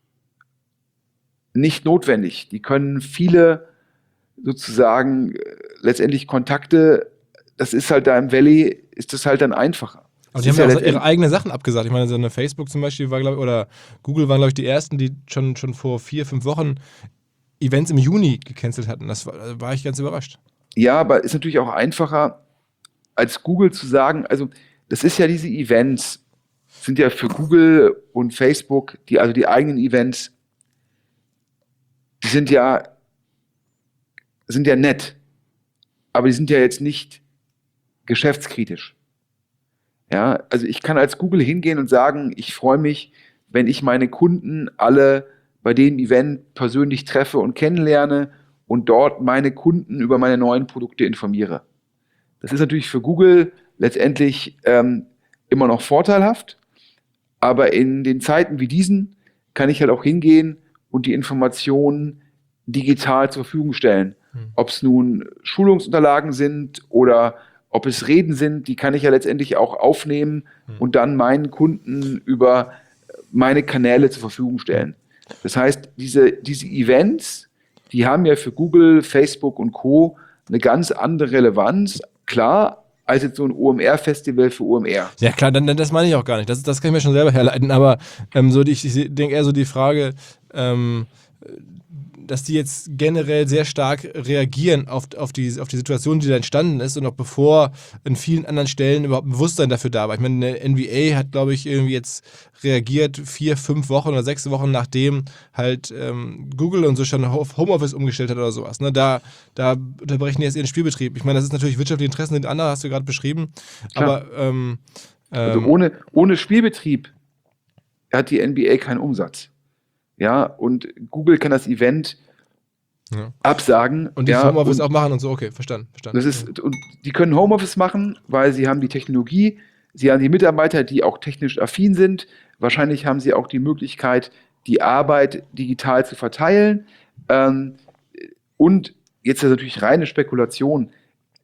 nicht notwendig. Die können viele sozusagen äh, letztendlich Kontakte, das ist halt da im Valley, ist das halt dann einfacher. Aber die haben ja auch ihre eigenen Sachen abgesagt. Ich meine, so eine Facebook zum Beispiel war, glaube ich, oder Google waren, glaube ich, die ersten, die schon, schon vor vier, fünf Wochen Events im Juni gecancelt hatten. Das war, da war ich ganz überrascht. Ja, aber ist natürlich auch einfacher, als Google zu sagen, also das ist ja diese Events, sind ja für Google und Facebook, die, also die eigenen Events, die sind ja, sind ja nett, aber die sind ja jetzt nicht geschäftskritisch. Ja, also ich kann als Google hingehen und sagen, ich freue mich, wenn ich meine Kunden alle bei dem Event persönlich treffe und kennenlerne und dort meine Kunden über meine neuen Produkte informiere. Das ist natürlich für Google letztendlich ähm, immer noch vorteilhaft, aber in den Zeiten wie diesen kann ich halt auch hingehen und die Informationen digital zur Verfügung stellen. Hm. Ob es nun Schulungsunterlagen sind oder ob es Reden sind, die kann ich ja letztendlich auch aufnehmen hm. und dann meinen Kunden über meine Kanäle zur Verfügung stellen. Das heißt, diese, diese Events, die haben ja für Google, Facebook und Co. eine ganz andere Relevanz, klar, als jetzt so ein O M R-Festival für O M R. Ja klar, dann, das meine ich auch gar nicht. Das, das kann ich mir schon selber herleiten, aber ähm, so die, ich denke eher so die Frage, ähm, dass die jetzt generell sehr stark reagieren auf, auf, die, auf die Situation, die da entstanden ist und auch bevor in vielen anderen Stellen überhaupt ein Bewusstsein dafür da war. Ich meine, eine N B A hat, glaube ich, irgendwie jetzt reagiert vier, fünf Wochen oder sechs Wochen, nachdem halt ähm, Google und so schon auf Homeoffice umgestellt hat oder sowas. Ne? Da, da unterbrechen die jetzt ihren Spielbetrieb. Ich meine, das ist natürlich wirtschaftliche Interessen, den anderen hast du gerade beschrieben, Klar. aber ähm, also ohne, ohne Spielbetrieb hat die N B A keinen Umsatz. Ja, und Google kann das Event ja. absagen. Und die ja, Homeoffice auch machen und so, okay, verstanden. verstanden. Das ist, und die können Homeoffice machen, weil sie haben die Technologie, sie haben die Mitarbeiter, die auch technisch affin sind. Wahrscheinlich haben sie auch die Möglichkeit, die Arbeit digital zu verteilen. Ähm, und jetzt ist natürlich reine Spekulation.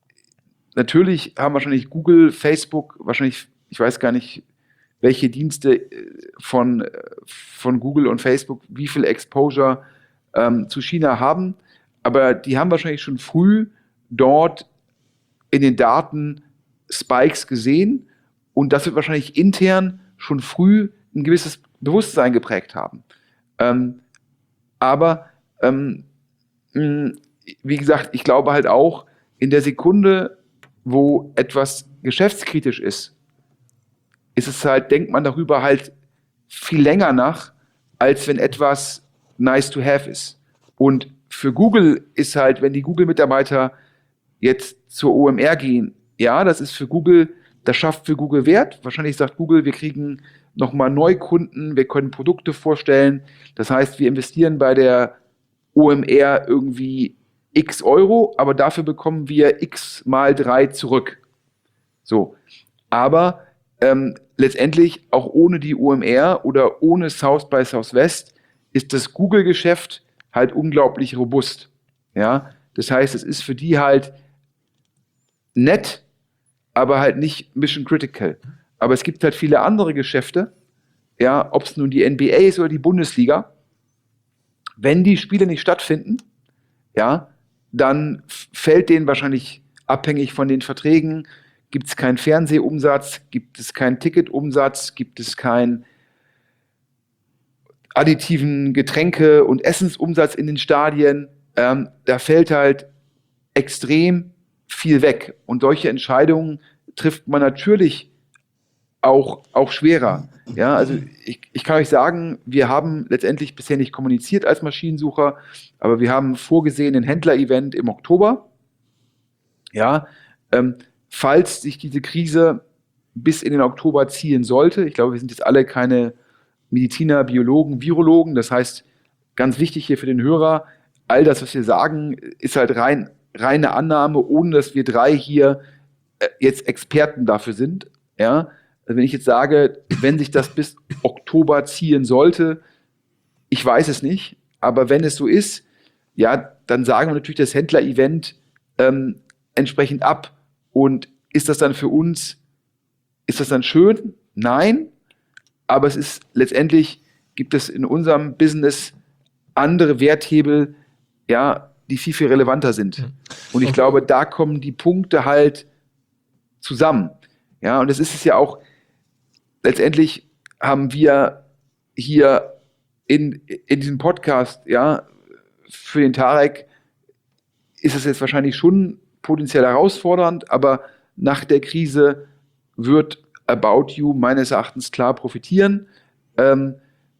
Natürlich haben wahrscheinlich Google, Facebook, wahrscheinlich, ich weiß gar nicht, welche Dienste von, von Google und Facebook wie viel Exposure ähm, zu China haben. Aber die haben wahrscheinlich schon früh dort in den Daten Spikes gesehen und das wird wahrscheinlich intern schon früh ein gewisses Bewusstsein geprägt haben. Ähm, aber ähm, mh, wie gesagt, ich glaube halt auch, in der Sekunde, wo etwas geschäftskritisch ist, ist es halt, denkt man darüber halt viel länger nach, als wenn etwas nice to have ist. Und für Google ist halt, wenn die Google-Mitarbeiter jetzt zur O M R gehen, ja, das ist für Google, das schafft für Google Wert. Wahrscheinlich sagt Google, wir kriegen nochmal Neukunden, wir können Produkte vorstellen. Das heißt, wir investieren bei der O M R irgendwie x Euro, aber dafür bekommen wir x mal drei zurück. So. Aber ähm, letztendlich auch ohne die O M R oder ohne South by Southwest ist das Google-Geschäft halt unglaublich robust. Ja? Das heißt, es ist für die halt nett, aber halt nicht mission critical. Aber es gibt halt viele andere Geschäfte, ja, ob es nun die N B A ist oder die Bundesliga, wenn die Spiele nicht stattfinden, ja, dann fällt denen wahrscheinlich abhängig von den Verträgen, gibt es keinen Fernsehumsatz, gibt es keinen Ticketumsatz, gibt es keinen additiven Getränke- und Essensumsatz in den Stadien. Ähm, da fällt halt extrem viel weg. Und solche Entscheidungen trifft man natürlich auch, auch schwerer. Ja, also ich, ich kann euch sagen, wir haben letztendlich bisher nicht kommuniziert als Maschinensucher, aber wir haben vorgesehen ein Händler-Event im Oktober. Ja, ähm, falls sich diese Krise bis in den Oktober ziehen sollte, ich glaube, wir sind jetzt alle keine Mediziner, Biologen, Virologen, das heißt, ganz wichtig hier für den Hörer, all das, was wir sagen, ist halt rein, reine Annahme, ohne dass wir drei hier äh, jetzt Experten dafür sind. Ja? Also wenn ich jetzt sage, wenn sich das bis Oktober ziehen sollte, ich weiß es nicht, aber wenn es so ist, ja, dann sagen wir natürlich das Händler-Event ähm, entsprechend ab. Und ist das dann für uns, ist das dann schön? Nein, aber es ist letztendlich, gibt es in unserem Business andere Werthebel, ja, die viel, viel relevanter sind. Und ich glaube, da kommen die Punkte halt zusammen. Ja, und das ist es ja auch, letztendlich haben wir hier in, in diesem Podcast, ja, für den Tarek ist es jetzt wahrscheinlich schon potenziell herausfordernd, aber nach der Krise wird About You meines Erachtens klar profitieren. Ähm,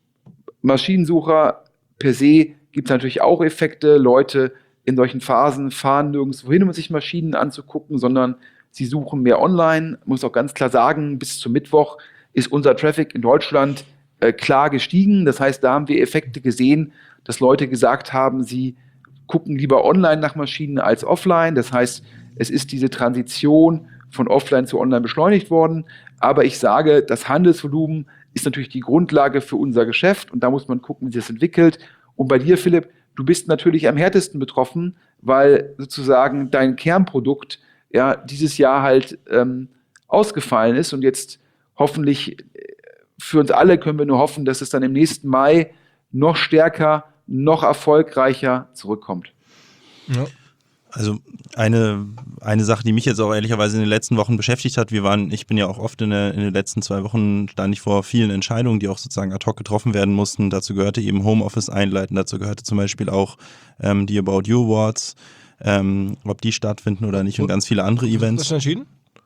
Maschinensucher per se gibt es natürlich auch Effekte. Leute in solchen Phasen fahren nirgendwo hin, um sich Maschinen anzugucken, sondern sie suchen mehr online. Ich muss auch ganz klar sagen, bis zum Mittwoch ist unser Traffic in Deutschland äh, klar gestiegen. Das heißt, da haben wir Effekte gesehen, dass Leute gesagt haben, sie gucken lieber online nach Maschinen als offline. Das heißt, es ist diese Transition von offline zu online beschleunigt worden. Aber ich sage, das Handelsvolumen ist natürlich die Grundlage für unser Geschäft und da muss man gucken, wie sich das entwickelt. Und bei dir, Philipp, du bist natürlich am härtesten betroffen, weil sozusagen dein Kernprodukt ja dieses Jahr halt ähm, ausgefallen ist und jetzt hoffentlich für uns alle können wir nur hoffen, dass es dann im nächsten Mai noch stärker, noch erfolgreicher zurückkommt. Ja. Also eine, eine Sache, die mich jetzt auch ehrlicherweise in den letzten Wochen beschäftigt hat, wir waren, ich bin ja auch oft in, der, in den letzten zwei Wochen, stand ich vor vielen Entscheidungen, die auch sozusagen ad hoc getroffen werden mussten. Dazu gehörte eben Homeoffice einleiten, dazu gehörte zum Beispiel auch ähm, die About You Awards, ähm, ob die stattfinden oder nicht und ganz viele andere Events. Hast du entschieden?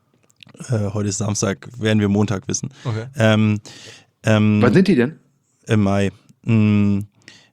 Äh, heute ist Samstag, werden wir Montag wissen. Okay. Ähm, ähm, Wann sind die denn? Im Mai. Mm,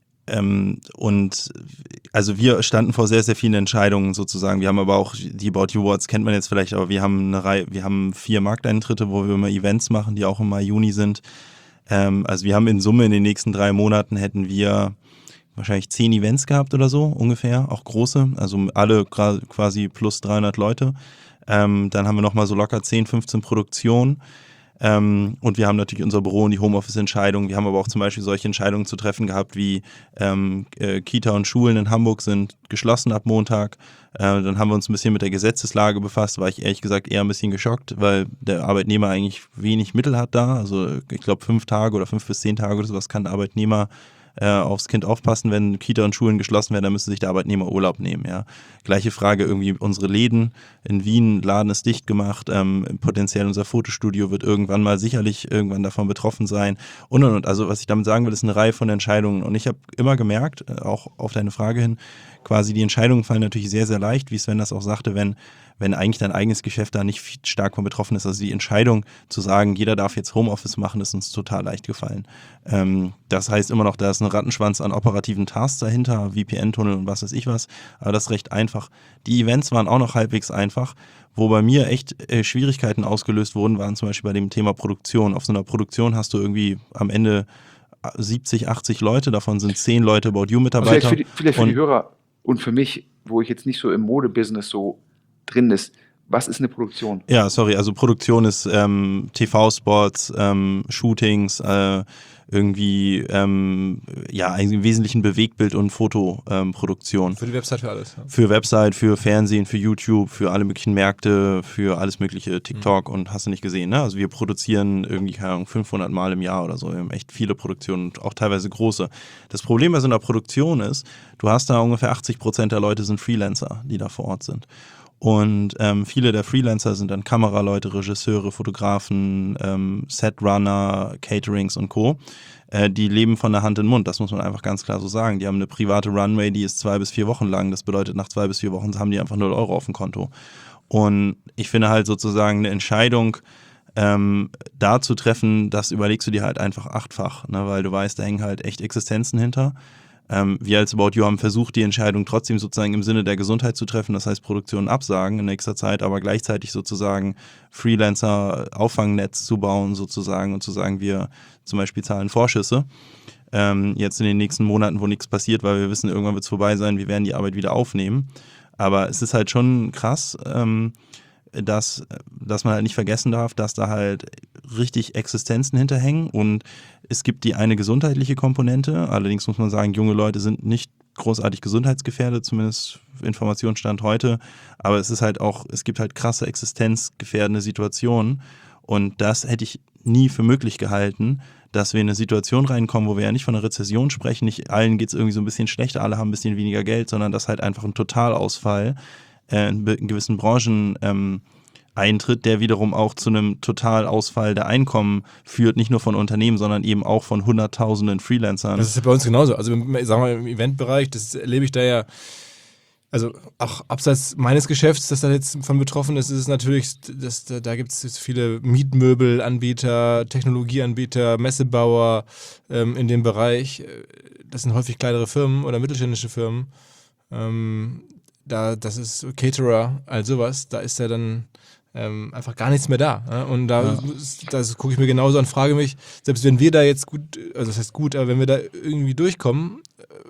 ähm, und also wir standen vor sehr, sehr vielen Entscheidungen sozusagen. Wir haben aber auch, die About You Awards kennt man jetzt vielleicht, aber wir haben eine Reihe, wir haben vier Markteintritte, wo wir immer Events machen, die auch im Mai, Juni sind. Ähm, also wir haben in Summe in den nächsten drei Monaten hätten wir wahrscheinlich zehn Events gehabt oder so ungefähr, auch große, also alle quasi plus dreihundert Leute. Ähm, dann haben wir nochmal so locker zehn, fünfzehn Produktionen. Ähm, und wir haben natürlich unser Büro und die Homeoffice-Entscheidungen. Wir haben aber auch zum Beispiel solche Entscheidungen zu treffen gehabt, wie ähm, äh, Kita und Schulen in Hamburg sind geschlossen ab Montag. Äh, dann haben wir uns ein bisschen mit der Gesetzeslage befasst, war ich ehrlich gesagt eher ein bisschen geschockt, weil der Arbeitnehmer eigentlich wenig Mittel hat da. Also ich glaube fünf Tage oder fünf bis zehn Tage oder sowas kann der Arbeitnehmer äh, aufs Kind aufpassen. Wenn Kita und Schulen geschlossen werden, dann müsste sich der Arbeitnehmer Urlaub nehmen. Ja. Gleiche Frage irgendwie unsere Läden. In Wien, Laden ist dicht gemacht. Ähm, potenziell unser Fotostudio wird irgendwann mal sicherlich irgendwann davon betroffen sein. Und, und, und. Also was ich damit sagen will, ist eine Reihe von Entscheidungen. Und ich habe immer gemerkt, auch auf deine Frage hin, quasi die Entscheidungen fallen natürlich sehr, sehr leicht, wie Sven das auch sagte, wenn wenn eigentlich dein eigenes Geschäft da nicht viel stark von betroffen ist. Also die Entscheidung zu sagen, jeder darf jetzt Homeoffice machen, ist uns total leicht gefallen. Ähm, das heißt immer noch, da ist ein Rattenschwanz an operativen Tasks dahinter, V P N-Tunnel und was weiß ich was, aber das ist recht einfach. Die Events waren auch noch halbwegs einfach. Wo bei mir echt äh, Schwierigkeiten ausgelöst wurden, waren zum Beispiel bei dem Thema Produktion. Auf so einer Produktion hast du irgendwie am Ende siebzig, achtzig Leute, davon sind zehn Leute About You-Mitarbeiter. Vielleicht für die, vielleicht für die Hörer und für mich, wo ich jetzt nicht so im Modebusiness so drin ist, was ist eine Produktion? Ja, sorry, also Produktion ist ähm, T V-Spots, ähm, Shootings, äh, irgendwie ähm, ja, im Wesentlichen Bewegtbild- und Fotoproduktion. Ähm, für die Website, für alles. Ja. Für Website, für Fernsehen, für YouTube, für alle möglichen Märkte, für alles mögliche, TikTok mhm. und hast du nicht gesehen, ne? Also wir produzieren irgendwie, keine Ahnung, fünfhundert Mal im Jahr oder so. Wir haben echt viele Produktionen, auch teilweise große. Das Problem bei so einer Produktion ist, du hast da ungefähr achtzig Prozent der Leute sind Freelancer, die da vor Ort sind. Und ähm, viele der Freelancer sind dann Kameraleute, Regisseure, Fotografen, ähm, Setrunner, Caterings und Co. Äh, die leben von der Hand in den Mund, das muss man einfach ganz klar so sagen. Die haben eine private Runway, die ist zwei bis vier Wochen lang. Das bedeutet, nach zwei bis vier Wochen haben die einfach null Euro auf dem Konto. Und ich finde halt sozusagen eine Entscheidung ähm, da zu treffen, das überlegst du dir halt einfach achtfach, ne? Weil du weißt, da hängen halt echt Existenzen hinter. Ähm, wir als About You haben versucht, die Entscheidung trotzdem sozusagen im Sinne der Gesundheit zu treffen, das heißt Produktionen absagen in nächster Zeit, aber gleichzeitig sozusagen Freelancer-Auffangnetz zu bauen sozusagen und zu sagen, wir zum Beispiel zahlen Vorschüsse. Ähm, jetzt in den nächsten Monaten, wo nichts passiert, weil wir wissen, irgendwann wird es vorbei sein, wir werden die Arbeit wieder aufnehmen. Aber es ist halt schon krass, ähm, dass, dass man halt nicht vergessen darf, dass da halt richtig Existenzen hinterhängen und es gibt die eine gesundheitliche Komponente, allerdings muss man sagen, junge Leute sind nicht großartig gesundheitsgefährdet, zumindest Informationsstand heute, aber es ist halt auch, es gibt halt krasse existenzgefährdende Situationen und das hätte ich nie für möglich gehalten, dass wir in eine Situation reinkommen, wo wir ja nicht von einer Rezession sprechen, nicht allen geht es irgendwie so ein bisschen schlechter, alle haben ein bisschen weniger Geld, sondern dass halt einfach ein Totalausfall äh, in, in gewissen Branchen ähm, eintritt, der wiederum auch zu einem Totalausfall der Einkommen führt, nicht nur von Unternehmen, sondern eben auch von hunderttausenden Freelancern. Das ist ja bei uns genauso. Also sagen wir im Eventbereich, das erlebe ich da ja, also auch abseits meines Geschäfts, das da jetzt von betroffen ist, ist es natürlich, das, da, da gibt es viele Mietmöbelanbieter, Technologieanbieter, Messebauer ähm, in dem Bereich. Das sind häufig kleinere Firmen oder mittelständische Firmen. Ähm, da, das ist Caterer, all sowas. Da ist ja dann ähm, einfach gar nichts mehr da. Ja? Und da ja. das gucke ich mir genauso an, frage mich, selbst wenn wir da jetzt gut, also das heißt gut, aber wenn wir da irgendwie durchkommen,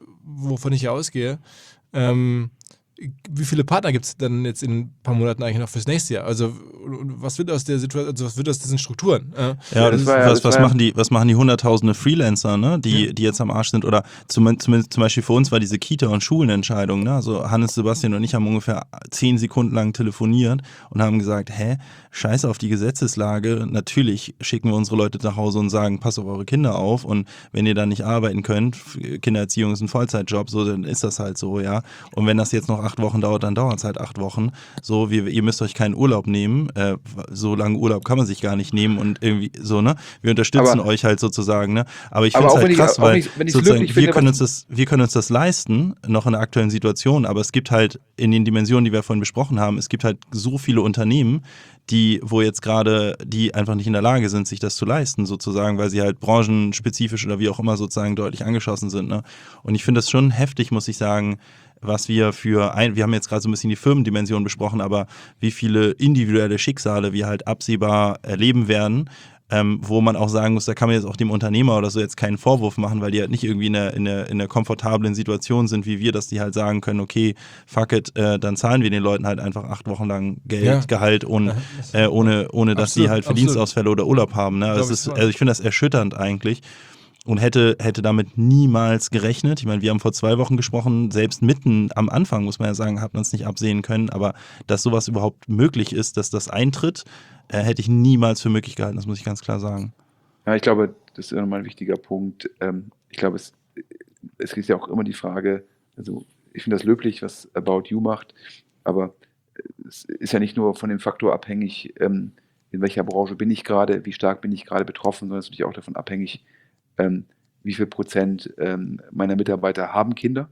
wovon ich ja ausgehe, ähm, wie viele Partner gibt es dann jetzt in ein paar Monaten eigentlich noch fürs nächste Jahr? Also was wird aus der Situation, also was wird aus diesen Strukturen? Ja, ja das, das war, was, was, machen die, was machen die hunderttausende Freelancer, ne, die, ja. die jetzt am Arsch sind? Oder zum, zumindest zum Beispiel für uns war diese Kita- und Schulenentscheidung, ne? Also Hannes, Sebastian und ich haben ungefähr zehn Sekunden lang telefoniert und haben gesagt, hä, scheiß auf die Gesetzeslage, natürlich schicken wir unsere Leute nach Hause und sagen, passt auf eure Kinder auf und wenn ihr dann nicht arbeiten könnt, Kindererziehung ist ein Vollzeitjob, so, dann ist das halt so, ja. Und wenn das jetzt noch acht Wochen dauert, dann dauert es halt acht Wochen. So, wie, ihr müsst euch keinen Urlaub nehmen. Äh, so lange Urlaub kann man sich gar nicht nehmen und irgendwie so, ne? Wir unterstützen aber, euch halt sozusagen, ne? Aber ich finde es halt krass, ich, weil ich, sozusagen, wir, finde, können uns das, wir können uns das leisten, noch in der aktuellen Situation, aber es gibt halt in den Dimensionen, die wir vorhin besprochen haben, es gibt halt so viele Unternehmen, die, wo jetzt gerade, die einfach nicht in der Lage sind, sich das zu leisten, sozusagen, weil sie halt branchenspezifisch oder wie auch immer sozusagen deutlich angeschossen sind, ne? Und ich finde das schon heftig, muss ich sagen, was wir für ein, wir haben jetzt gerade so ein bisschen die Firmendimension besprochen, aber wie viele individuelle Schicksale wir halt absehbar erleben werden, ähm, wo man auch sagen muss, da kann man jetzt auch dem Unternehmer oder so jetzt keinen Vorwurf machen, weil die halt nicht irgendwie in einer, in einer, in einer komfortablen Situation sind wie wir, dass die halt sagen können, okay, fuck it, äh, dann zahlen wir den Leuten halt einfach acht Wochen lang Geld, ja. Gehalt und, äh, ohne, ohne dass absolut, die halt Verdienstausfälle oder Urlaub haben. Ne? Also, ist, also ich finde das erschütternd eigentlich. Und hätte, hätte damit niemals gerechnet. Ich meine, wir haben vor zwei Wochen gesprochen, selbst mitten am Anfang, muss man ja sagen, hat man es nicht absehen können, aber dass sowas überhaupt möglich ist, dass das eintritt, äh, hätte ich niemals für möglich gehalten, das muss ich ganz klar sagen. Ja, ich glaube, das ist nochmal ein wichtiger Punkt. Ähm, ich glaube, es, es ist ja auch immer die Frage, also ich finde das löblich, was About You macht, aber es ist ja nicht nur von dem Faktor abhängig, ähm, in welcher Branche bin ich gerade, wie stark bin ich gerade betroffen, sondern es ist natürlich auch davon abhängig, Ähm, wie viel Prozent ähm, meiner Mitarbeiter haben Kinder.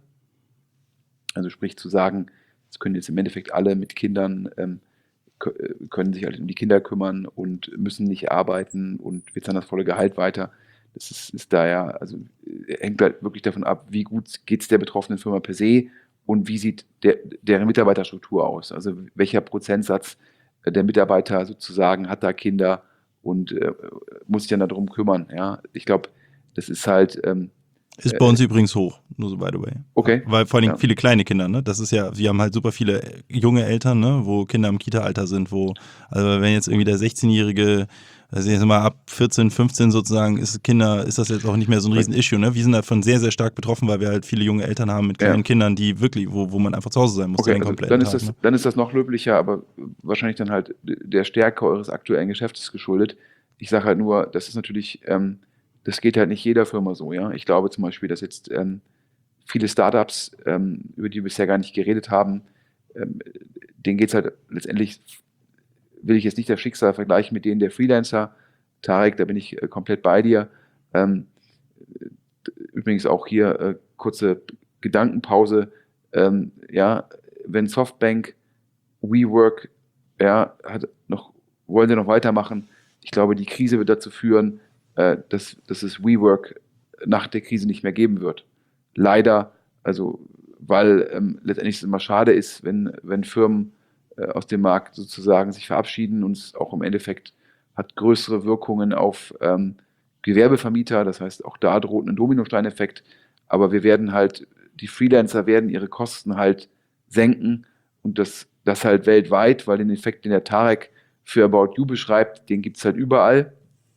Also sprich zu sagen, es können jetzt im Endeffekt alle mit Kindern, ähm, k- können sich halt um die Kinder kümmern und müssen nicht arbeiten und wir zahlen das volle Gehalt weiter. Das ist, ist da ja, also hängt halt wirklich davon ab, wie gut geht es der betroffenen Firma per se und wie sieht der, deren Mitarbeiterstruktur aus. Also welcher Prozentsatz der Mitarbeiter sozusagen hat da Kinder und äh, muss sich dann darum kümmern. Ja? Ich glaube, das ist halt. Ähm, ist bei uns äh, übrigens hoch, nur so by the way. Okay. Weil vor allem ja. viele kleine Kinder, ne? Das ist ja, wir haben halt super viele junge Eltern, ne? Wo Kinder im Kita-Alter sind, wo, also wenn jetzt irgendwie der sechzehnjährige, also jetzt mal ab vierzehn, fünfzehn sozusagen, ist Kinder, ist das jetzt auch nicht mehr so ein Riesen-Issue, ne? Wir sind davon sehr, sehr stark betroffen, weil wir halt viele junge Eltern haben mit kleinen ja. Kindern, die wirklich, wo, wo man einfach zu Hause sein muss. Okay, den also kompletten dann, ist Tag, das, ne? dann ist das noch löblicher, aber wahrscheinlich dann halt der Stärke eures aktuellen Geschäfts geschuldet. Ich sage halt nur, das ist natürlich, ähm, das geht halt nicht jeder Firma so, ja. Ich glaube zum Beispiel, dass jetzt ähm, viele Startups, ähm, über die wir bisher gar nicht geredet haben, ähm, denen geht es halt letztendlich, will ich jetzt nicht das Schicksal vergleichen mit denen der Freelancer. Tarek, da bin ich äh, komplett bei dir. Ähm, übrigens auch hier äh, kurze Gedankenpause. Ähm, ja, wenn Softbank, WeWork, ja, hat noch, wollen sie noch weitermachen. Ich glaube, die Krise wird dazu führen, äh, dass, dass es WeWork nach der Krise nicht mehr geben wird. Leider, also weil ähm, letztendlich es immer schade ist, wenn, wenn Firmen äh, aus dem Markt sozusagen sich verabschieden und es auch im Endeffekt hat größere Wirkungen auf ähm, Gewerbevermieter. Das heißt, auch da droht ein Dominosteineffekt. Aber wir werden halt, die Freelancer werden ihre Kosten halt senken und das, das halt weltweit, weil den Effekt, den der Tarek für About You beschreibt, den gibt es halt überall.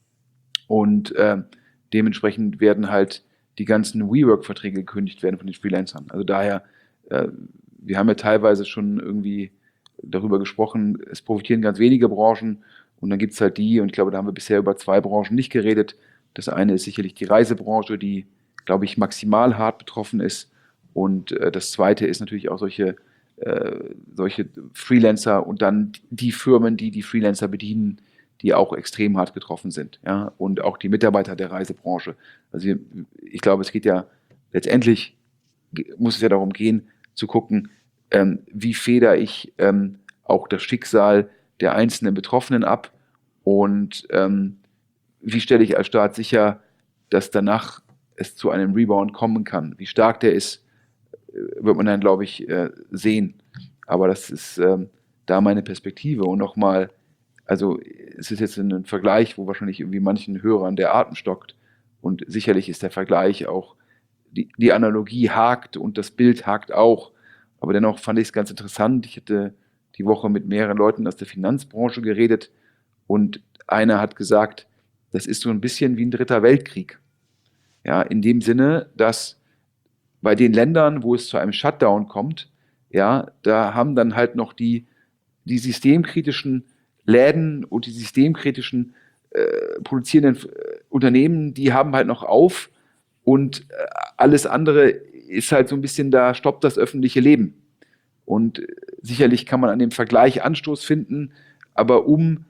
Und äh, dementsprechend werden halt die ganzen WeWork-Verträge gekündigt werden von den Freelancern. Also daher, äh, wir haben ja teilweise schon irgendwie darüber gesprochen, es profitieren ganz wenige Branchen und dann gibt es halt die, und ich glaube, da haben wir bisher über zwei Branchen nicht geredet. Das eine ist sicherlich die Reisebranche, die, glaube ich, maximal hart betroffen ist. Und äh, das zweite ist natürlich auch solche, äh, solche Freelancer und dann die Firmen, die die Freelancer bedienen, die auch extrem hart getroffen sind. Ja? Und auch die Mitarbeiter der Reisebranche. Also wir, ich glaube, es geht ja letztendlich, muss es ja darum gehen, zu gucken, ähm, wie federe ich ähm, auch das Schicksal der einzelnen Betroffenen ab und ähm, wie stelle ich als Staat sicher, dass danach es zu einem Rebound kommen kann. Wie stark der ist, wird man dann, glaube ich, äh, sehen. Aber das ist ähm, da meine Perspektive. Und nochmal, also es ist jetzt ein Vergleich, wo wahrscheinlich irgendwie manchen Hörern der Atem stockt. Und sicherlich ist der Vergleich auch, die, die Analogie hakt und das Bild hakt auch. Aber dennoch fand ich es ganz interessant. Ich hatte die Woche mit mehreren Leuten aus der Finanzbranche geredet und einer hat gesagt, das ist so ein bisschen wie ein dritter Weltkrieg. Ja, in dem Sinne, dass bei den Ländern, wo es zu einem Shutdown kommt, ja, da haben dann halt noch die, die systemkritischen Läden und die systemkritischen äh, produzierenden äh, Unternehmen, die haben halt noch auf und äh, alles andere ist halt so ein bisschen, da stoppt das öffentliche Leben. Und sicherlich kann man an dem Vergleich Anstoß finden, aber um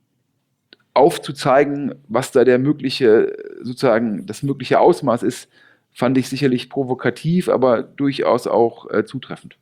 aufzuzeigen, was da der mögliche, sozusagen das mögliche Ausmaß ist, fand ich sicherlich provokativ, aber durchaus auch äh, zutreffend.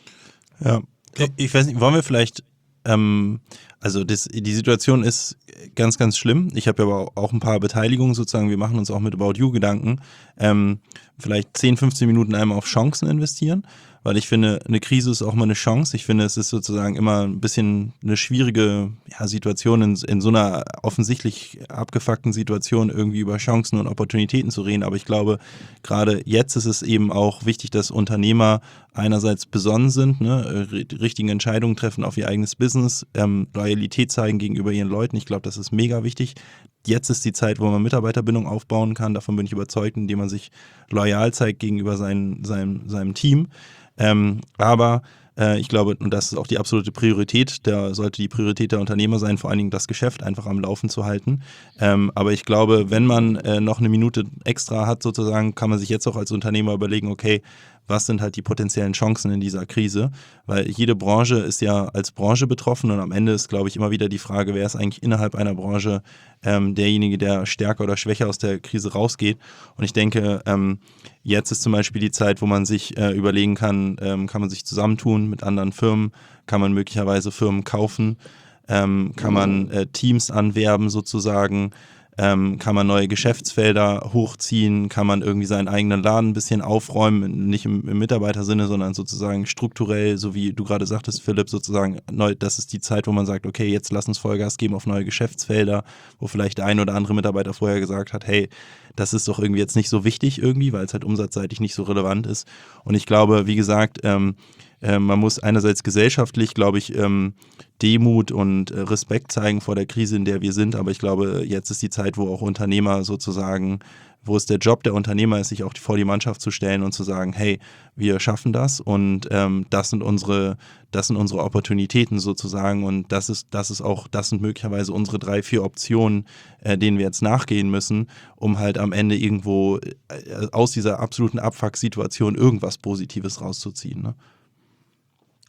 Ja, ich weiß nicht, wollen wir vielleicht, ähm, also das, die Situation ist ganz, ganz schlimm. Ich habe ja aber auch ein paar Beteiligungen sozusagen, wir machen uns auch mit About You Gedanken. Ähm, vielleicht zehn, fünfzehn Minuten einmal auf Chancen investieren, weil ich finde, eine Krise ist auch mal eine Chance. Ich finde, es ist sozusagen immer ein bisschen eine schwierige ja, Situation, in, in so einer offensichtlich abgefuckten Situation irgendwie über Chancen und Opportunitäten zu reden. Aber ich glaube, gerade jetzt ist es eben auch wichtig, dass Unternehmer einerseits besonnen sind, ne, die richtigen Entscheidungen treffen auf ihr eigenes Business, ähm, Loyalität zeigen gegenüber ihren Leuten. Ich glaube, das ist mega wichtig. Jetzt ist die Zeit, wo man Mitarbeiterbindung aufbauen kann. Davon bin ich überzeugt, indem man sich loyal zeigt gegenüber sein, seinem, seinem Team. Ähm, aber äh, ich glaube, und das ist auch die absolute Priorität, da sollte die Priorität der Unternehmer sein, vor allen Dingen das Geschäft einfach am Laufen zu halten. Ähm, aber ich glaube, wenn man äh, noch eine Minute extra hat sozusagen, kann man sich jetzt auch als Unternehmer überlegen, okay, was sind halt die potenziellen Chancen in dieser Krise? Weil jede Branche ist ja als Branche betroffen und am Ende ist, glaube ich, immer wieder die Frage, wer ist eigentlich innerhalb einer Branche ähm, derjenige, der stärker oder schwächer aus der Krise rausgeht. Und ich denke, ähm, jetzt ist zum Beispiel die Zeit, wo man sich äh, überlegen kann, ähm, kann man sich zusammentun mit anderen Firmen, kann man möglicherweise Firmen kaufen, ähm, kann man äh, Teams anwerben sozusagen, Ähm, kann man neue Geschäftsfelder hochziehen, kann man irgendwie seinen eigenen Laden ein bisschen aufräumen, nicht im, im Mitarbeitersinne, sondern sozusagen strukturell, so wie du gerade sagtest, Philipp, sozusagen, neu, das ist die Zeit, wo man sagt, okay, jetzt lass uns Vollgas geben auf neue Geschäftsfelder, wo vielleicht der ein oder andere Mitarbeiter vorher gesagt hat, hey, das ist doch irgendwie jetzt nicht so wichtig irgendwie, weil es halt umsatzseitig nicht so relevant ist. Und ich glaube, wie gesagt, ähm, äh, man muss einerseits gesellschaftlich, glaube ich, ähm, Demut und äh, Respekt zeigen vor der Krise, in der wir sind, aber ich glaube, jetzt ist die Zeit, wo auch Unternehmer sozusagen, wo es der Job der Unternehmer ist, sich auch vor die Mannschaft zu stellen und zu sagen, hey, wir schaffen das und ähm, das sind unsere, das sind unsere Opportunitäten sozusagen und das ist, das ist auch, das sind möglicherweise unsere drei, vier Optionen, äh, denen wir jetzt nachgehen müssen, um halt am Ende irgendwo äh, aus dieser absoluten Abfuck-Situation irgendwas Positives rauszuziehen. Ne?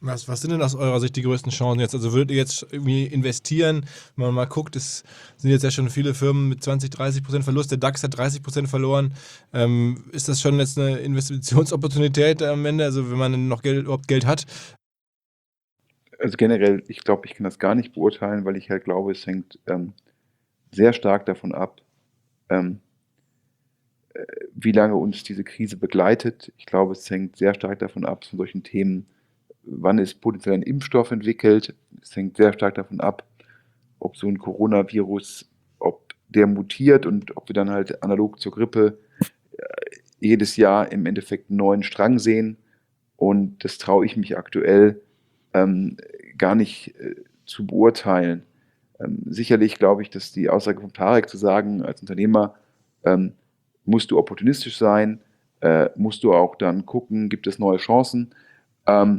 Was, was sind denn aus eurer Sicht die größten Chancen jetzt? Also würdet ihr jetzt irgendwie investieren? Wenn man mal guckt, es sind jetzt ja schon viele Firmen mit zwanzig, dreißig Prozent Verlust. Der DAX hat dreißig Prozent verloren. Ähm, ist das schon jetzt eine Investitionsopportunität am Ende? Also wenn man noch Geld, überhaupt Geld hat? Also generell, ich glaube, ich kann das gar nicht beurteilen, weil ich halt glaube, es hängt ähm, sehr stark davon ab, ähm, äh, wie lange uns diese Krise begleitet. Ich glaube, es hängt sehr stark davon ab, von solchen Themen, wann ist potenziell ein Impfstoff entwickelt. Es hängt sehr stark davon ab, ob so ein Coronavirus, ob der mutiert und ob wir dann halt analog zur Grippe äh, jedes Jahr im Endeffekt einen neuen Strang sehen. Und das traue ich mich aktuell ähm, gar nicht äh, zu beurteilen. Ähm, sicherlich glaube ich, dass die Aussage von Tarek zu sagen, als Unternehmer ähm, musst du opportunistisch sein, äh, musst du auch dann gucken, gibt es neue Chancen. Ähm,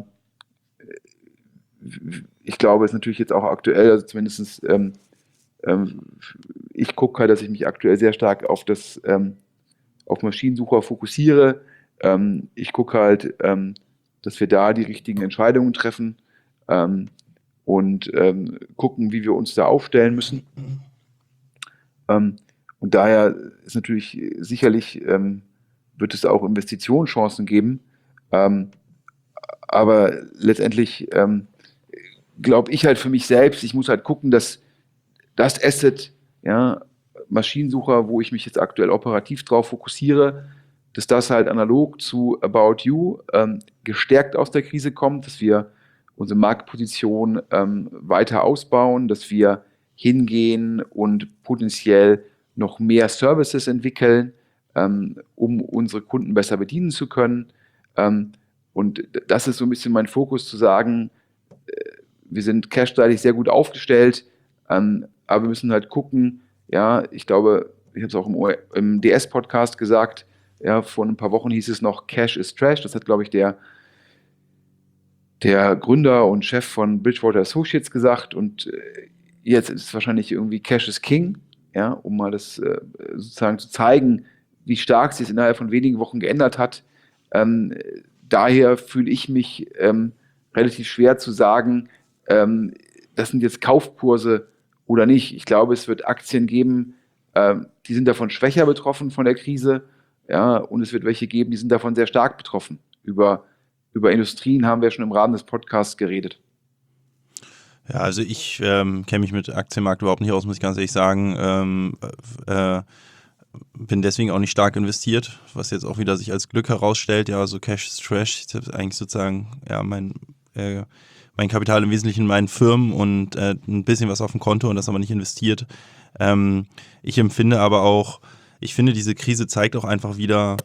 ich glaube, es ist natürlich jetzt auch aktuell, also zumindest ähm, ähm, ich gucke halt, dass ich mich aktuell sehr stark auf das ähm, auf Maschinensucher fokussiere. Ähm, ich gucke halt, ähm, dass wir da die richtigen Entscheidungen treffen ähm, und ähm, gucken, wie wir uns da aufstellen müssen. Ähm, und daher ist natürlich sicherlich, ähm, wird es auch Investitionschancen geben. Ähm, aber letztendlich ähm, glaube ich halt für mich selbst, ich muss halt gucken, dass das Asset, ja, Maschinensucher, wo ich mich jetzt aktuell operativ drauf fokussiere, dass das halt analog zu About You ähm, gestärkt aus der Krise kommt, dass wir unsere Marktposition ähm, weiter ausbauen, dass wir hingehen und potenziell noch mehr Services entwickeln, ähm, um unsere Kunden besser bedienen zu können. Ähm, und das ist so ein bisschen mein Fokus, zu sagen, äh, wir sind cash-seitig sehr gut aufgestellt, ähm, aber wir müssen halt gucken, ja, ich glaube, ich habe es auch im, im D S-Podcast gesagt, ja, vor ein paar Wochen hieß es noch, Cash is Trash. Das hat, glaube ich, der, der Gründer und Chef von Bridgewater Associates gesagt. Und äh, jetzt ist es wahrscheinlich irgendwie Cash is King, ja, um mal das äh, sozusagen zu zeigen, wie stark sich es innerhalb von wenigen Wochen geändert hat. Ähm, daher fühle ich mich ähm, relativ schwer zu sagen, ähm, das sind jetzt Kaufkurse oder nicht. Ich glaube, es wird Aktien geben, ähm, die sind davon schwächer betroffen von der Krise, ja, und es wird welche geben, die sind davon sehr stark betroffen. Über, über Industrien haben wir schon im Rahmen des Podcasts geredet. Ja, also ich ähm, kenne mich mit Aktienmarkt überhaupt nicht aus, muss ich ganz ehrlich sagen. Ähm, äh, bin deswegen auch nicht stark investiert, was jetzt auch wieder sich als Glück herausstellt. Ja, so Cash is Trash. Ich habe eigentlich sozusagen, ja, mein, äh, mein Kapital im Wesentlichen in meinen Firmen und äh, ein bisschen was auf dem Konto und das aber nicht investiert. Ähm, ich empfinde aber auch, ich finde, diese Krise zeigt auch einfach wieder,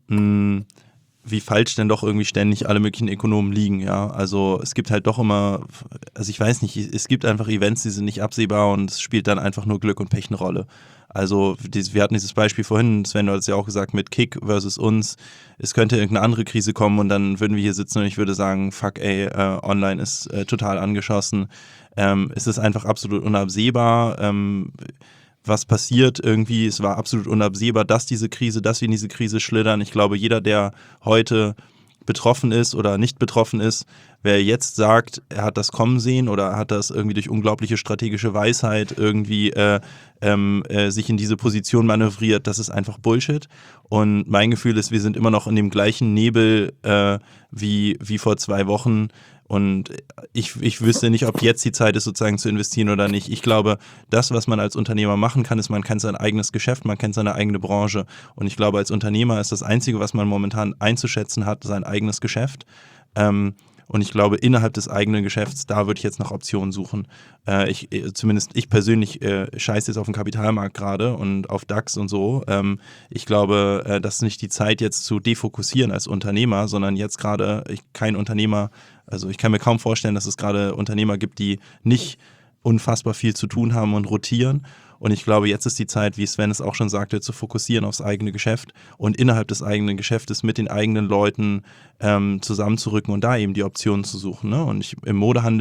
mh, wie falsch denn doch irgendwie ständig alle möglichen Ökonomen liegen, ja. Also es gibt halt doch immer, also ich weiß nicht, es gibt einfach Events, die sind nicht absehbar und es spielt dann einfach nur Glück und Pech eine Rolle. Also wir hatten dieses Beispiel vorhin, Sven, du hast ja auch gesagt, mit Kick versus uns, es könnte irgendeine andere Krise kommen und dann würden wir hier sitzen und ich würde sagen, fuck ey, äh, online ist äh, total angeschossen. Ähm, es ist einfach absolut unabsehbar, ähm, was passiert irgendwie. Es war absolut unabsehbar, dass diese Krise, dass wir in diese Krise schlittern. Ich glaube, jeder, der heute betroffen ist oder nicht betroffen ist, wer jetzt sagt, er hat das kommen sehen oder hat das irgendwie durch unglaubliche strategische Weisheit irgendwie äh, ähm, äh, sich in diese Position manövriert, das ist einfach Bullshit. Und mein Gefühl ist, wir sind immer noch in dem gleichen Nebel äh, wie, wie vor zwei Wochen. Und ich, ich wüsste nicht, ob jetzt die Zeit ist, sozusagen zu investieren oder nicht. Ich glaube, das, was man als Unternehmer machen kann, ist, man kennt sein eigenes Geschäft, man kennt seine eigene Branche. Und ich glaube, als Unternehmer ist das Einzige, was man momentan einzuschätzen hat, sein eigenes Geschäft. Ähm, und ich glaube, innerhalb des eigenen Geschäfts, da würde ich jetzt nach Optionen suchen. Äh, ich, zumindest ich persönlich äh, scheiße jetzt auf den Kapitalmarkt gerade und auf DAX und so. Ähm, ich glaube, äh, das ist nicht die Zeit, jetzt zu defokussieren als Unternehmer, sondern jetzt gerade ich, kein Unternehmer, also ich kann mir kaum vorstellen, dass es gerade Unternehmer gibt, die nicht unfassbar viel zu tun haben und rotieren. Und ich glaube, jetzt ist die Zeit, wie Sven es auch schon sagte, zu fokussieren aufs eigene Geschäft und innerhalb des eigenen Geschäftes mit den eigenen Leuten ähm, zusammenzurücken und da eben die Optionen zu suchen. Ne? Und ich, im Modehandel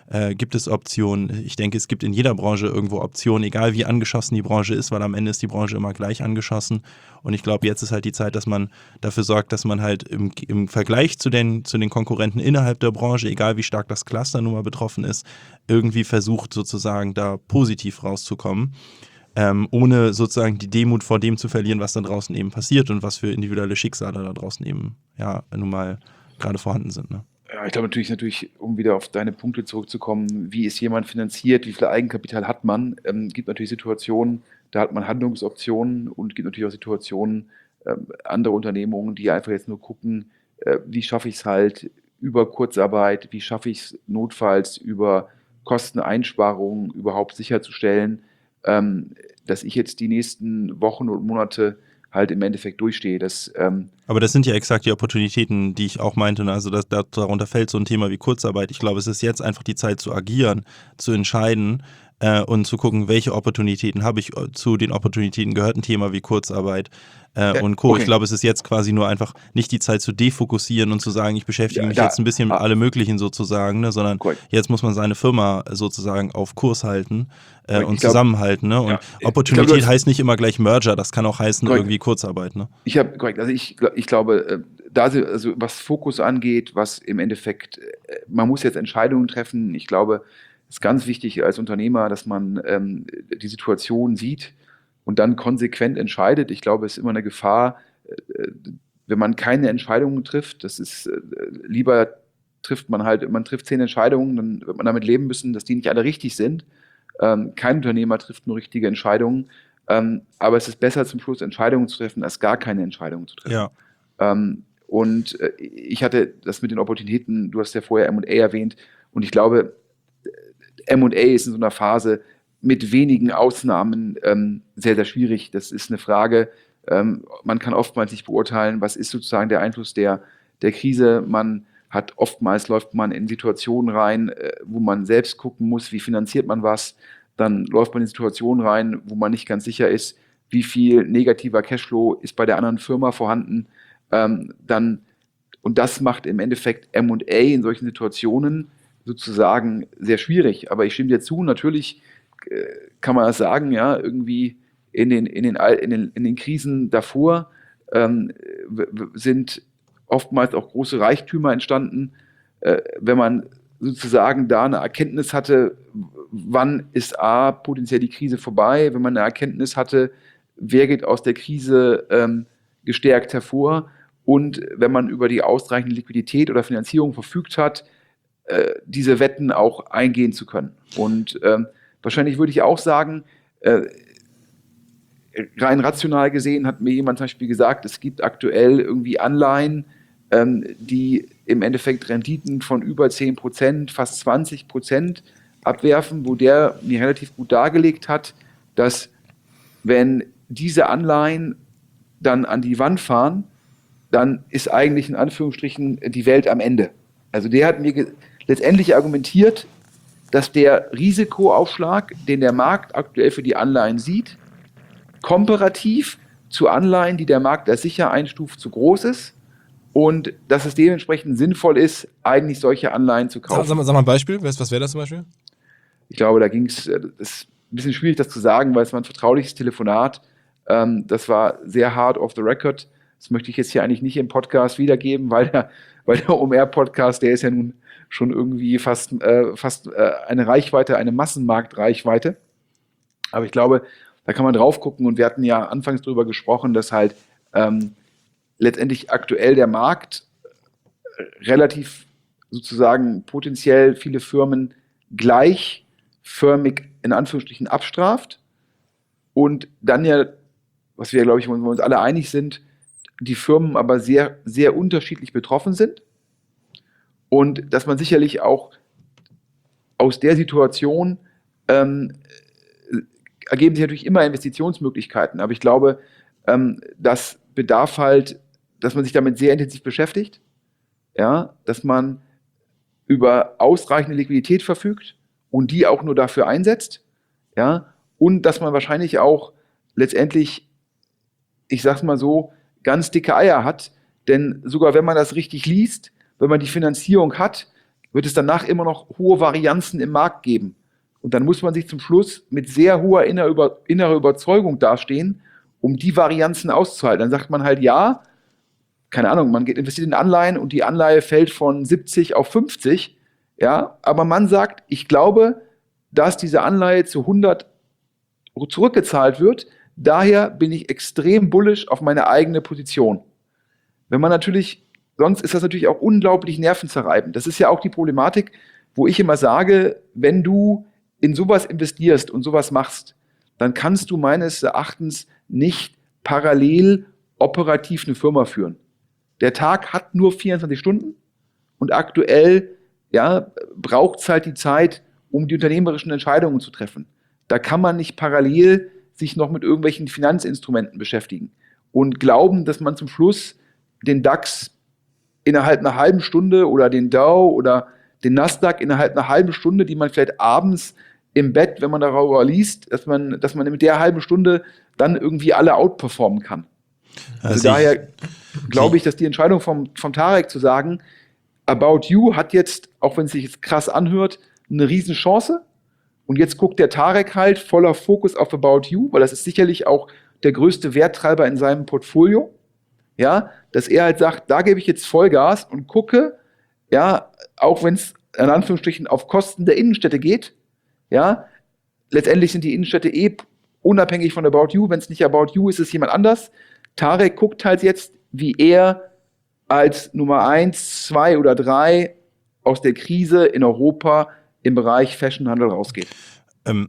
Äh, gibt es Optionen? Ich denke, es gibt in jeder Branche irgendwo Optionen, egal wie angeschossen die Branche ist, weil am Ende ist die Branche immer gleich angeschossen. Und ich glaube, jetzt ist halt die Zeit, dass man dafür sorgt, dass man halt im, im Vergleich zu den, zu den Konkurrenten innerhalb der Branche, egal wie stark das Cluster nun mal betroffen ist, irgendwie versucht sozusagen da positiv rauszukommen. Ähm, ohne sozusagen die Demut vor dem zu verlieren, was da draußen eben passiert und was für individuelle Schicksale da draußen eben ja nun mal gerade vorhanden sind. Ne? Ja, ich glaube natürlich, natürlich, um wieder auf deine Punkte zurückzukommen, wie ist jemand finanziert, wie viel Eigenkapital hat man, ähm, gibt natürlich Situationen, da hat man Handlungsoptionen und gibt natürlich auch Situationen, ähm, andere Unternehmungen, die einfach jetzt nur gucken, äh, wie schaffe ich es halt über Kurzarbeit, wie schaffe ich es notfalls über Kosteneinsparungen überhaupt sicherzustellen, ähm, dass ich jetzt die nächsten Wochen und Monate halt im Endeffekt durchstehe. Das, ähm Aber das sind ja exakt die Opportunitäten, die ich auch meinte. Also das, das, darunter fällt so ein Thema wie Kurzarbeit. Ich glaube, es ist jetzt einfach die Zeit zu agieren, zu entscheiden äh, und zu gucken, welche Opportunitäten habe ich. Zu den Opportunitäten gehört ein Thema wie Kurzarbeit äh, ja, und Co. Okay. Ich glaube, es ist jetzt quasi nur einfach nicht die Zeit zu defokussieren und zu sagen, ich beschäftige Ja, mich da- jetzt ein bisschen mit ah. allem Möglichen sozusagen, ne, sondern Korrekt. jetzt muss man seine Firma sozusagen auf Kurs halten äh, Korrekt. und Ich glaub- zusammenhalten. Ne? Und Ja, ich Opportunität glaub, du hast- heißt nicht immer gleich Merger, das kann auch heißen Korrekt. irgendwie Kurzarbeit. Ne? Ich habe korrekt, also ich, gl- ich glaube, äh, da sie- also was Fokus angeht, was im Endeffekt, äh, man muss jetzt Entscheidungen treffen. Ich glaube, es ist ganz wichtig als Unternehmer, dass man ähm, die Situation sieht und dann konsequent entscheidet. Ich glaube, es ist immer eine Gefahr, äh, wenn man keine Entscheidungen trifft. Das ist äh, lieber trifft man halt, man trifft zehn Entscheidungen, dann wird man damit leben müssen, dass die nicht alle richtig sind. Ähm, kein Unternehmer trifft nur richtige Entscheidungen. Ähm, aber es ist besser, zum Schluss Entscheidungen zu treffen, als gar keine Entscheidungen zu treffen. Ja. Ähm, und äh, ich hatte das mit den Opportunitäten, du hast ja vorher M und A erwähnt, und ich glaube, M und A ist in so einer Phase mit wenigen Ausnahmen ähm, sehr, sehr schwierig. Das ist eine Frage, ähm, man kann oftmals nicht beurteilen, was ist sozusagen der Einfluss der, der Krise. Man hat oftmals, läuft man in Situationen rein, äh, wo man selbst gucken muss, wie finanziert man was. Dann läuft man in Situationen rein, wo man nicht ganz sicher ist, wie viel negativer Cashflow ist bei der anderen Firma vorhanden. Ähm, dann, und das macht im Endeffekt M und A in solchen Situationen sozusagen sehr schwierig. Aber ich stimme dir zu, natürlich äh, kann man das sagen, ja, irgendwie in den, in den, in den, in den Krisen davor ähm, w- w- sind oftmals auch große Reichtümer entstanden. Äh, wenn man sozusagen da eine Erkenntnis hatte, wann ist A, potenziell die Krise vorbei, wenn man eine Erkenntnis hatte, wer geht aus der Krise ähm, gestärkt hervor, und wenn man über die ausreichende Liquidität oder Finanzierung verfügt hat, äh, diese Wetten auch eingehen zu können. Und ähm, wahrscheinlich würde ich auch sagen, äh, rein rational gesehen hat mir jemand zum Beispiel gesagt, es gibt aktuell irgendwie Anleihen, ähm, die im Endeffekt Renditen von über zehn Prozent, fast zwanzig Prozent abwerfen, wo der mir relativ gut dargelegt hat, dass wenn diese Anleihen dann an die Wand fahren, dann ist eigentlich in Anführungsstrichen die Welt am Ende. Also der hat mir ge- letztendlich argumentiert, dass der Risikoaufschlag, den der Markt aktuell für die Anleihen sieht, komparativ zu Anleihen, die der Markt als sicher einstuft, zu groß ist, und dass es dementsprechend sinnvoll ist, eigentlich solche Anleihen zu Sag, kaufen. sag, mal, sag mal ein Beispiel, was, was wäre das zum Beispiel? Ich glaube, da ging es, das ist ein bisschen schwierig, das zu sagen, weil es war ein vertrauliches Telefonat. Ähm, das war sehr hard off the record. Das möchte ich jetzt hier eigentlich nicht im Podcast wiedergeben, weil der, weil der O M R-Podcast, der ist ja nun schon irgendwie fast, äh, fast äh, eine Reichweite, eine Massenmarktreichweite. Aber ich glaube, da kann man drauf gucken, und wir hatten ja anfangs darüber gesprochen, dass halt ähm, letztendlich aktuell der Markt relativ sozusagen potenziell viele Firmen gleichförmig in Anführungsstrichen abstraft, und dann ja, was wir, glaube ich, wo wir uns alle einig sind, die Firmen aber sehr, sehr unterschiedlich betroffen sind, und dass man sicherlich auch aus der Situation ähm, ergeben sich natürlich immer Investitionsmöglichkeiten, aber ich glaube, ähm, das bedarf halt, dass man sich damit sehr intensiv beschäftigt, ja, dass man über ausreichende Liquidität verfügt und die auch nur dafür einsetzt, ja, und dass man wahrscheinlich auch letztendlich, ich sag's mal so, ganz dicke Eier hat, denn sogar wenn man das richtig liest, wenn man die Finanzierung hat, wird es danach immer noch hohe Varianzen im Markt geben. Und dann muss man sich zum Schluss mit sehr hoher innerer, Über- innerer Überzeugung dastehen, um die Varianzen auszuhalten. Dann sagt man halt, ja, keine Ahnung, man geht, investiert in Anleihen und die Anleihe fällt von siebzig auf fünfzig, ja, aber man sagt, ich glaube, dass diese Anleihe zu hundert zurückgezahlt wird, daher bin ich extrem bullish auf meine eigene Position. Wenn man natürlich, sonst ist das natürlich auch unglaublich nervenzerreibend. Das ist ja auch die Problematik, wo ich immer sage, wenn du in sowas investierst und sowas machst, dann kannst du meines Erachtens nicht parallel operativ eine Firma führen. Der Tag hat nur vierundzwanzig Stunden und aktuell ja, braucht es halt die Zeit, um die unternehmerischen Entscheidungen zu treffen. Da kann man nicht parallel sich noch mit irgendwelchen Finanzinstrumenten beschäftigen und glauben, dass man zum Schluss den DAX innerhalb einer halben Stunde oder den Dow oder den Nasdaq innerhalb einer halben Stunde, die man vielleicht abends im Bett, wenn man darüber liest, dass man, dass man mit der halben Stunde dann irgendwie alle outperformen kann. Also, also daher glaube ich, dass die Entscheidung vom, vom Tarek zu sagen, About You hat jetzt, auch wenn es sich jetzt krass anhört, eine riesen Chance. Und jetzt guckt der Tarek halt voller Fokus auf About You, weil das ist sicherlich auch der größte Werttreiber in seinem Portfolio. Ja, dass er halt sagt, da gebe ich jetzt Vollgas und gucke, ja, auch wenn es in Anführungsstrichen auf Kosten der Innenstädte geht, ja, letztendlich sind die Innenstädte eh unabhängig von About You. Wenn es nicht About You ist, ist es jemand anders. Tarek guckt halt jetzt, wie er als Nummer eins, zwei oder drei aus der Krise in Europa im Bereich Fashionhandel rausgeht. Ähm,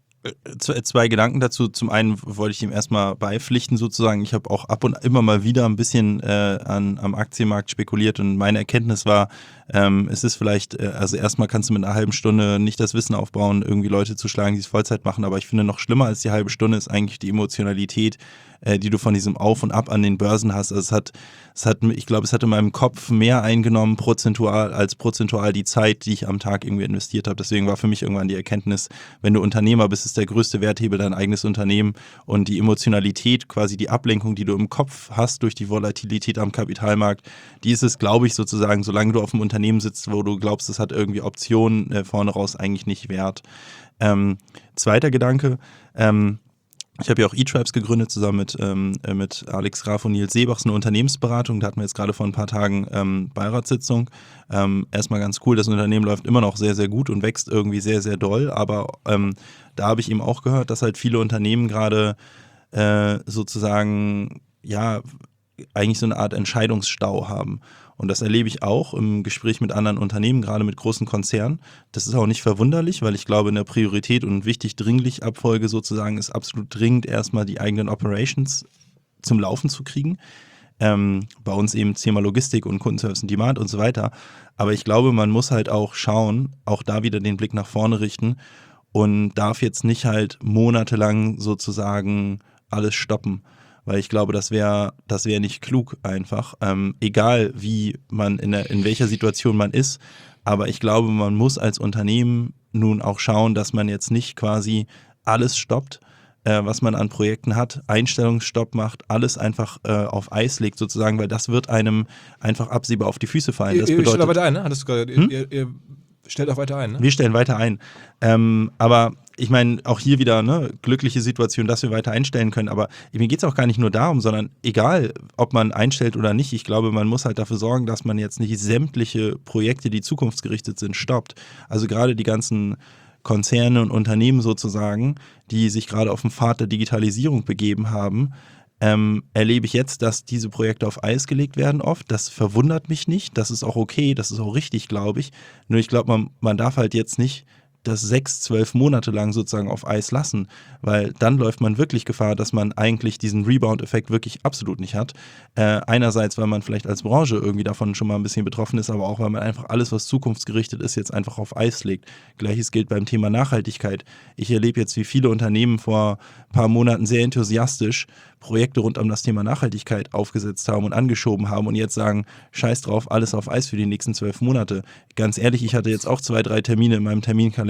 zwei Gedanken dazu. Zum einen wollte ich ihm erstmal beipflichten sozusagen. Ich habe auch ab und immer mal wieder ein bisschen äh, an, am Aktienmarkt spekuliert und meine Erkenntnis war, ähm, es ist vielleicht, äh, also erstmal kannst du mit einer halben Stunde nicht das Wissen aufbauen, irgendwie Leute zu schlagen, die es Vollzeit machen, aber ich finde noch schlimmer als die halbe Stunde ist eigentlich die Emotionalität, äh, die du von diesem Auf und Ab an den Börsen hast. Also es hat, es hat, ich glaube, es hat in meinem Kopf mehr eingenommen prozentual als prozentual die Zeit, die ich am Tag irgendwie investiert habe. Deswegen war für mich irgendwann die Erkenntnis, wenn du Unternehmer bist, ist der größte Werthebel dein eigenes Unternehmen und die Emotionalität, quasi die Ablenkung, die du im Kopf hast durch die Volatilität am Kapitalmarkt, die ist es, glaube ich, sozusagen, solange du auf einem Unternehmen sitzt, wo du glaubst, es hat irgendwie Optionen äh, vorne raus, eigentlich nicht wert. Ähm, zweiter Gedanke, ähm, ich habe ja auch eTribes gegründet, zusammen mit, ähm, mit Alex Graf und Nils Seebachs, eine Unternehmensberatung. Da hatten wir jetzt gerade vor ein paar Tagen ähm, Beiratssitzung. Ähm, erstmal ganz cool, das Unternehmen läuft immer noch sehr, sehr gut und wächst irgendwie sehr, sehr doll. Aber ähm, da habe ich eben auch gehört, dass halt viele Unternehmen gerade äh, sozusagen, ja, eigentlich so eine Art Entscheidungsstau haben. Und das erlebe ich auch im Gespräch mit anderen Unternehmen, gerade mit großen Konzernen. Das ist auch nicht verwunderlich, weil ich glaube, in der Priorität und wichtig dringlich Abfolge sozusagen ist absolut dringend, erstmal die eigenen Operations zum Laufen zu kriegen. Ähm, bei uns eben Thema Logistik und Kundenservice und Demand und so weiter. Aber ich glaube, man muss halt auch schauen, auch da wieder den Blick nach vorne richten und darf jetzt nicht halt monatelang sozusagen alles stoppen. Weil ich glaube, das wäre das wäre nicht klug einfach, ähm, egal wie man in, der, in welcher Situation man ist, aber ich glaube, man muss als Unternehmen nun auch schauen, dass man jetzt nicht quasi alles stoppt, äh, was man an Projekten hat, Einstellungsstopp macht, alles einfach äh, auf Eis legt sozusagen, weil das wird einem einfach absehbar auf die Füße fallen. Das ihr, ihr bedeutet, stellt auch weiter ein, ne? Hattest du gerade, hm? ihr, ihr stellt auch weiter ein, ne? Wir stellen weiter ein, ähm, aber ich meine, auch hier wieder, ne, glückliche Situation, dass wir weiter einstellen können, aber mir geht es auch gar nicht nur darum, sondern egal, ob man einstellt oder nicht, ich glaube, man muss halt dafür sorgen, dass man jetzt nicht sämtliche Projekte, die zukunftsgerichtet sind, stoppt. Also gerade die ganzen Konzerne und Unternehmen sozusagen, die sich gerade auf den Pfad der Digitalisierung begeben haben, ähm, erlebe ich jetzt, dass diese Projekte auf Eis gelegt werden oft. Das verwundert mich nicht, das ist auch okay, das ist auch richtig, glaube ich. Nur ich glaube, man, man darf halt jetzt nicht das sechs, zwölf Monate lang sozusagen auf Eis lassen, weil dann läuft man wirklich Gefahr, dass man eigentlich diesen Rebound-Effekt wirklich absolut nicht hat. Äh, einerseits, weil man vielleicht als Branche irgendwie davon schon mal ein bisschen betroffen ist, aber auch, weil man einfach alles, was zukunftsgerichtet ist, jetzt einfach auf Eis legt. Gleiches gilt beim Thema Nachhaltigkeit. Ich erlebe jetzt, wie viele Unternehmen vor ein paar Monaten sehr enthusiastisch Projekte rund um das Thema Nachhaltigkeit aufgesetzt haben und angeschoben haben und jetzt sagen, scheiß drauf, alles auf Eis für die nächsten zwölf Monate. Ganz ehrlich, ich hatte jetzt auch zwei, drei Termine in meinem Terminkalender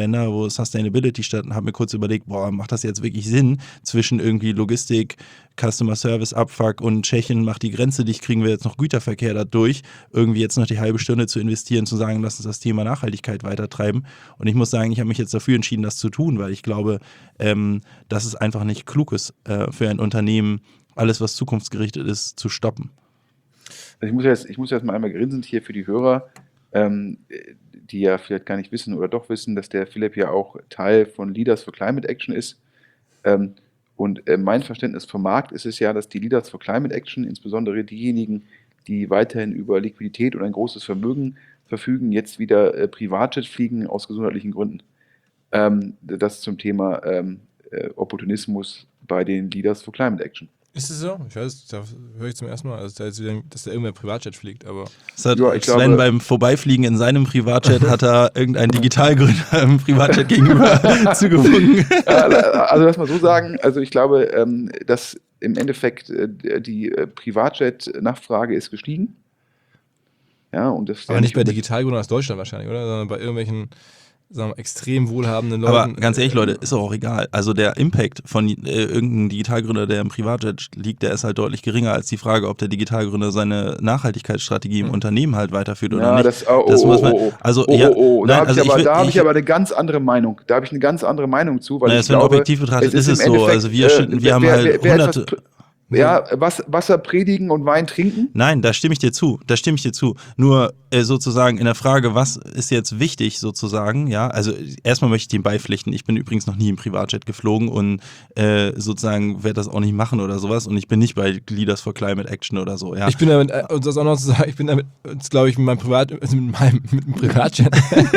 Länder, wo Sustainability statt, und habe mir kurz überlegt, boah, macht das jetzt wirklich Sinn zwischen irgendwie Logistik, Customer Service, Abfuck und Tschechien macht die Grenze dicht, kriegen wir jetzt noch Güterverkehr dadurch, irgendwie jetzt noch die halbe Stunde zu investieren, zu sagen, lass uns das Thema Nachhaltigkeit weitertreiben. Und ich muss sagen, ich habe mich jetzt dafür entschieden, das zu tun, weil ich glaube, ähm, dass es einfach nicht klug ist, äh, für ein Unternehmen, alles, was zukunftsgerichtet ist, zu stoppen. Also ich muss jetzt, ich muss jetzt mal einmal grinsend hier für die Hörer, ähm, die ja vielleicht gar nicht wissen oder doch wissen, dass der Philipp ja auch Teil von Leaders for Climate Action ist. Ähm, und äh, mein Verständnis vom Markt ist es ja, dass die Leaders for Climate Action, insbesondere diejenigen, die weiterhin über Liquidität und ein großes Vermögen verfügen, jetzt wieder äh, Privatjet fliegen aus gesundheitlichen Gründen. Ähm, das zum Thema ähm, äh, Opportunismus bei den Leaders for Climate Action. Ist es so? Ich weiß, da höre ich zum ersten Mal, also da jetzt wieder, dass da irgendwer Privatjet fliegt, aber. Das hat Ja, ich Sven glaube- beim Vorbeifliegen in seinem Privatjet hat er irgendein Digitalgründer im Privatjet gegenüber zugewogen. Also lass mal so sagen, also ich glaube, ähm, dass im Endeffekt äh, die äh, Privatjet-Nachfrage ist gestiegen. Ja, und das Aber nicht bei unbedingt- Digitalgründern aus Deutschland wahrscheinlich, oder? Sondern bei irgendwelchen, sagen wir, extrem wohlhabenden Leuten. Aber ganz ehrlich, Leute, ist doch auch egal. Also der Impact von äh, irgendeinem Digitalgründer, der im Privatjet liegt, der ist halt deutlich geringer als die Frage, ob der Digitalgründer seine Nachhaltigkeitsstrategie im Mhm. Unternehmen halt weiterführt oder Ja, nicht. das, oh, Das oh, muss man- oh, oh. also, oh, ja, oh, oh. Da nein, habe also ich, ich aber- will- da hab ich- ich aber eine ganz andere Meinung. Da habe ich eine ganz andere Meinung zu, weil Naja, ich Sven, glaube, objektiv betrachtet ist es im so. Endeffekt, Also wir, äh, schütten- wir haben wer- halt wer- wer etwas hunderte... pr- Ja, was, Wasser predigen und Wein trinken? Nein, da stimme ich dir zu. Da stimme ich dir zu. Nur äh, sozusagen in der Frage, was ist jetzt wichtig sozusagen, ja, also erstmal möchte ich dem beipflichten. Ich bin übrigens noch nie im Privatjet geflogen und äh, sozusagen werde das auch nicht machen oder sowas und ich bin nicht bei Leaders for Climate Action oder so, ja. Ich bin damit, äh, und das auch noch zu sagen, ich bin damit, glaube ich, mit meinem Privat, also mit meinem mit dem Privatjet.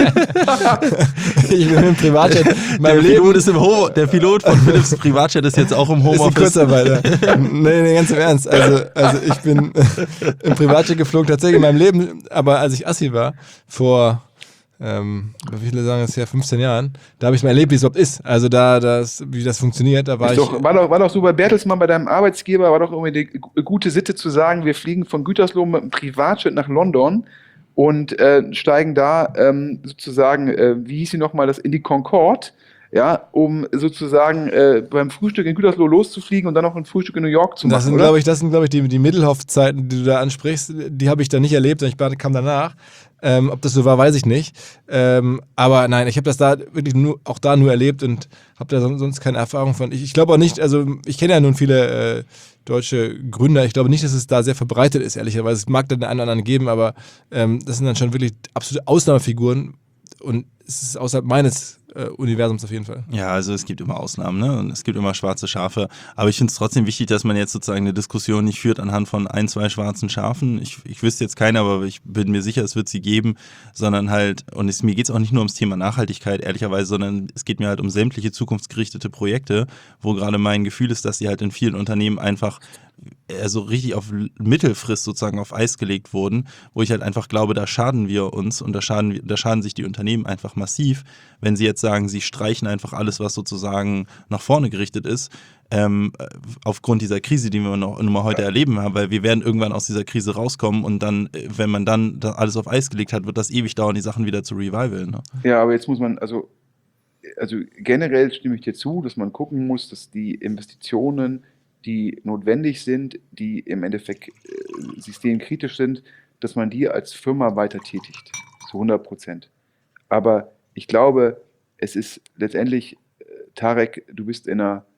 ich bin mit dem Privatjet. der Mein Pilot Leben ist im Ho der Pilot von Philips Privatjet ist jetzt auch im ist ein Homeoffice. Kurzarbeiter. nee, nee, ganz im Ernst. Also, also ich bin im Privatjet geflogen, tatsächlich in meinem Leben, aber als ich Assi war, vor, ähm, wie viele sagen das ja, fünfzehn Jahren, da habe ich mal erlebt, wie es überhaupt ist. Also da, das, wie das funktioniert, da war Ist ich. doch, war, doch, war doch so bei Bertelsmann, bei deinem Arbeitsgeber, war doch irgendwie die gu- gute Sitte zu sagen, wir fliegen von Gütersloh mit einem Privatjet nach London und äh, steigen da ähm, sozusagen, äh, wie hieß sie nochmal, das in die Concorde, ja, um sozusagen äh, beim Frühstück in Gütersloh loszufliegen und dann noch ein Frühstück in New York zu machen, Das sind, oder? glaube ich, das sind, glaube ich, die, die Mittelhoff-Zeiten, die du da ansprichst, die habe ich da nicht erlebt, ich war- kam danach. Ähm, ob das so war, weiß ich nicht. Ähm, aber nein, ich habe das da wirklich nur, auch da nur erlebt und habe da son- sonst keine Erfahrung von. Ich, ich glaube auch nicht, also ich kenne ja nun viele äh, deutsche Gründer, ich glaube nicht, dass es da sehr verbreitet ist, ehrlicherweise. Es mag da den einen oder anderen geben, aber ähm, das sind dann schon wirklich absolute Ausnahmefiguren und es ist außerhalb meines äh, Universums auf jeden Fall. Ja, also es gibt immer Ausnahmen, ne? Und es gibt immer schwarze Schafe. Aber ich finde es trotzdem wichtig, dass man jetzt sozusagen eine Diskussion nicht führt anhand von ein, zwei schwarzen Schafen. Ich, ich wüsste jetzt keine, aber ich bin mir sicher, es wird sie geben, sondern halt, und es, mir geht es auch nicht nur ums Thema Nachhaltigkeit, ehrlicherweise, sondern es geht mir halt um sämtliche zukunftsgerichtete Projekte, wo gerade mein Gefühl ist, dass sie halt in vielen Unternehmen einfach also richtig auf Mittelfrist sozusagen auf Eis gelegt wurden, wo ich halt einfach glaube, da schaden wir uns und da schaden, wir- da schaden sich die Unternehmen einfach massiv, wenn sie jetzt sagen, sie streichen einfach alles, was sozusagen nach vorne gerichtet ist, ähm, aufgrund dieser Krise, die wir noch, noch mal heute erleben haben, weil wir werden irgendwann aus dieser Krise rauskommen und dann, äh, wenn man dann da alles auf Eis gelegt hat, wird das ewig dauern, die Sachen wieder zu revivalen. Ne? Ja, aber jetzt muss man, also, also generell stimme ich dir zu, dass man gucken muss, dass die Investitionen, die notwendig sind, die im Endeffekt äh, systemkritisch sind, dass man die als Firma weiter tätigt, zu hundert Prozent. Aber ich glaube, es ist letztendlich, äh, Tarek, du bist in einer,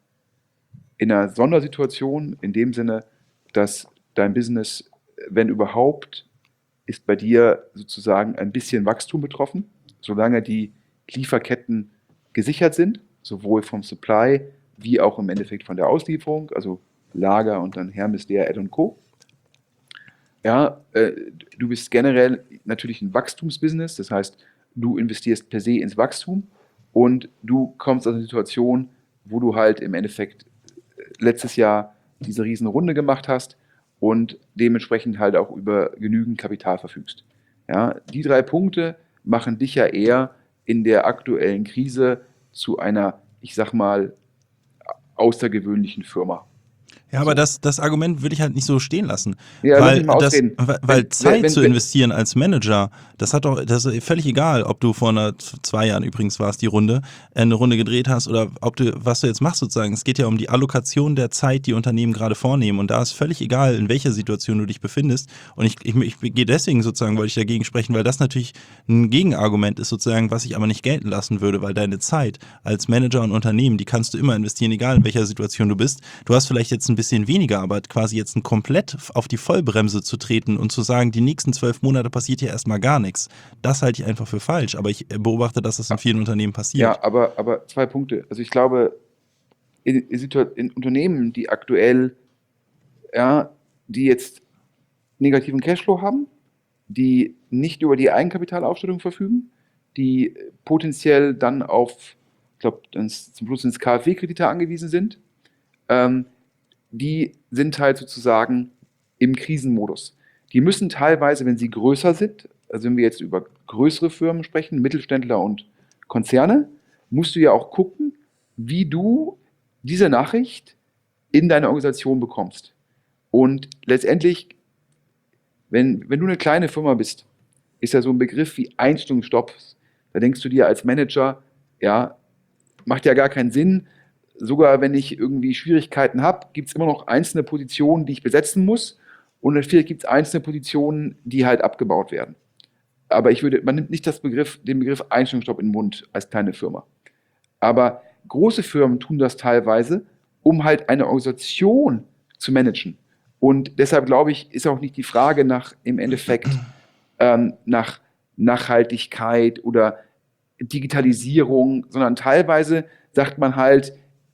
in einer Sondersituation, in dem Sinne, dass dein Business, wenn überhaupt, ist bei dir sozusagen ein bisschen Wachstum betroffen, solange die Lieferketten gesichert sind, sowohl vom Supply wie auch im Endeffekt von der Auslieferung, also Lager und dann Hermes, D H L und Co. Ja, äh, du bist generell natürlich ein Wachstumsbusiness, das heißt, du investierst per se ins Wachstum und du kommst aus einer Situation, wo du halt im Endeffekt äh, letztes Jahr diese riesen Runde gemacht hast und dementsprechend halt auch über genügend Kapital verfügst. Ja, die drei Punkte machen dich ja eher in der aktuellen Krise zu einer, ich sag mal, außergewöhnlichen Firma. Ja, aber das, das Argument will ich halt nicht so stehen lassen. Ja, lass weil mich mal das, ausreden. weil, weil Wenn- Zeit wenn- zu wenn- investieren als Manager, das hat doch, das ist völlig egal, ob du vor einer, zwei Jahren übrigens war es die Runde, eine Runde gedreht hast oder ob du, was du jetzt machst sozusagen. Es geht ja um die Allokation der Zeit, die Unternehmen gerade vornehmen und da ist völlig egal, in welcher Situation du dich befindest. Und ich, ich, ich gehe deswegen sozusagen, wollte ich dagegen sprechen, weil das natürlich ein Gegenargument ist sozusagen, was ich aber nicht gelten lassen würde, weil deine Zeit als Manager und Unternehmen, die kannst du immer investieren, egal in welcher Situation du bist. Du hast vielleicht jetzt ein bisschen weniger, aber quasi jetzt ein komplett auf die Vollbremse zu treten und zu sagen, die nächsten zwölf Monate passiert hier erstmal gar nichts, das halte ich einfach für falsch. Aber ich beobachte, dass das in vielen Unternehmen passiert. Ja, aber, aber zwei Punkte. Also ich glaube, in, in, Situa- in Unternehmen, die aktuell, ja, die jetzt negativen Cashflow haben, die nicht über die Eigenkapitalaufstellung verfügen, die potenziell dann auf, ich glaube, zum Schluss ins KfW-Kredite angewiesen sind, ähm, die sind halt sozusagen im Krisenmodus. Die müssen teilweise, wenn sie größer sind, also wenn wir jetzt über größere Firmen sprechen, Mittelständler und Konzerne, musst du ja auch gucken, wie du diese Nachricht in deine Organisation bekommst. Und letztendlich, wenn, wenn du eine kleine Firma bist, ist ja so ein Begriff wie Einstellungsstopp. Da denkst du dir als Manager, ja, macht ja gar keinen Sinn. Sogar wenn ich irgendwie Schwierigkeiten habe, gibt es immer noch einzelne Positionen, die ich besetzen muss. Und natürlich gibt es einzelne Positionen, die halt abgebaut werden. Aber ich würde, man nimmt nicht das Begriff, den Begriff Einstellungsstopp in den Mund als kleine Firma. Aber große Firmen tun das teilweise, um halt eine Organisation zu managen. Und deshalb glaube ich, ist auch nicht die Frage nach im Endeffekt ähm, nach Nachhaltigkeit oder Digitalisierung, sondern teilweise sagt man halt,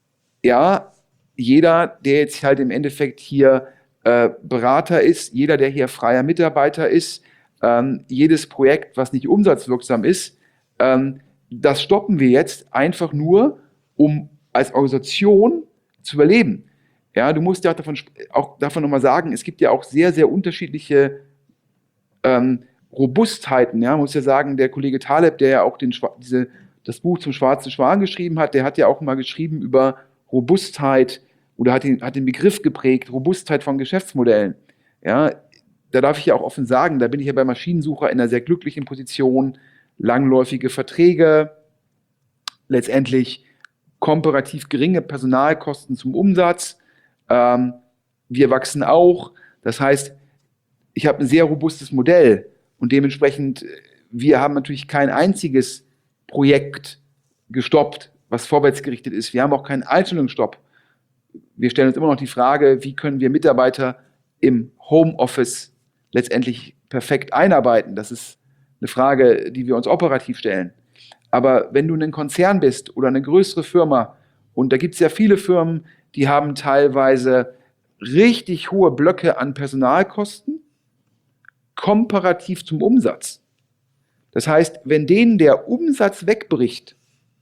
ja, jeder, der jetzt halt im Endeffekt hier äh, Berater ist, jeder, der hier freier Mitarbeiter ist, ähm, jedes Projekt, was nicht umsatzwirksam ist, ähm, das stoppen wir jetzt einfach nur, um als Organisation zu überleben. Ja, du musst ja auch davon, auch davon nochmal sagen, es gibt ja auch sehr, sehr unterschiedliche ähm, Robustheiten. Ja, man muss ja sagen, der Kollege Taleb, der ja auch den, diese, das Buch zum Schwarzen Schwan geschrieben hat, der hat ja auch mal geschrieben über Robustheit oder hat den, hat den Begriff geprägt, Robustheit von Geschäftsmodellen. Ja, da darf ich ja auch offen sagen, da bin ich ja bei Maschinensucher in einer sehr glücklichen Position, langläufige Verträge, letztendlich komparativ geringe Personalkosten zum Umsatz. Ähm, wir wachsen auch. Das heißt, ich habe ein sehr robustes Modell und dementsprechend, wir haben natürlich kein einziges Projekt gestoppt, was vorwärtsgerichtet ist. Wir haben auch keinen Einstellungsstopp. Wir stellen uns immer noch die Frage, wie können wir Mitarbeiter im Homeoffice letztendlich perfekt einarbeiten. Das ist eine Frage, die wir uns operativ stellen. Aber wenn du ein Konzern bist oder eine größere Firma, und da gibt es ja viele Firmen, die haben teilweise richtig hohe Blöcke an Personalkosten, komparativ zum Umsatz. Das heißt, wenn denen der Umsatz wegbricht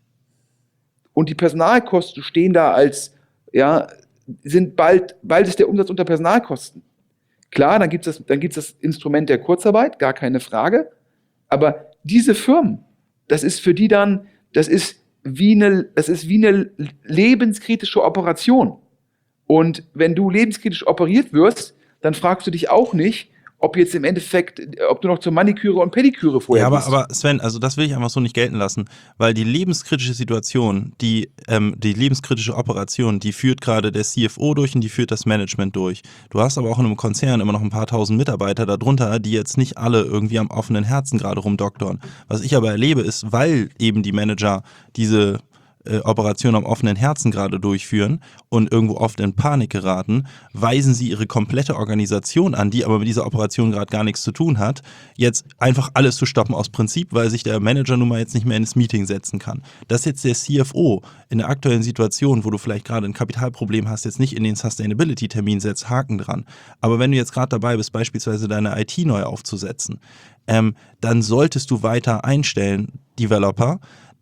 und die Personalkosten stehen da als, ja, sind bald, bald ist der Umsatz unter Personalkosten. Klar, dann gibt es das, dann gibt's das Instrument der Kurzarbeit, gar keine Frage. Aber diese Firmen, das ist für die dann, das ist wie eine, das ist wie eine lebenskritische Operation. Und wenn du lebenskritisch operiert wirst, dann fragst du dich auch nicht, ob jetzt im Endeffekt, ob du noch zur Maniküre und Pediküre vorher Ja, aber, bist. aber Sven, also das will ich einfach so nicht gelten lassen, weil die lebenskritische Situation, die, ähm, die lebenskritische Operation, die führt gerade der C F O durch und die führt das Management durch. Du hast aber auch in einem Konzern immer noch ein paar tausend Mitarbeiter darunter, die jetzt nicht alle irgendwie am offenen Herzen gerade rumdoktern. Was ich aber erlebe ist, weil eben die Manager diese äh, Operation am offenen Herzen gerade durchführen und irgendwo oft in Panik geraten, weisen sie ihre komplette Organisation an, die aber mit dieser Operation gerade gar nichts zu tun hat, jetzt einfach alles zu stoppen aus Prinzip, weil sich der Manager nun mal jetzt nicht mehr ins Meeting setzen kann. Dass jetzt der C F O in der aktuellen Situation, wo du vielleicht gerade ein Kapitalproblem hast, jetzt nicht in den Sustainability-Termin setzt, Haken dran. Aber wenn du jetzt gerade dabei bist, beispielsweise deine I T neu aufzusetzen, ähm, dann solltest du weiter einstellen, Developer.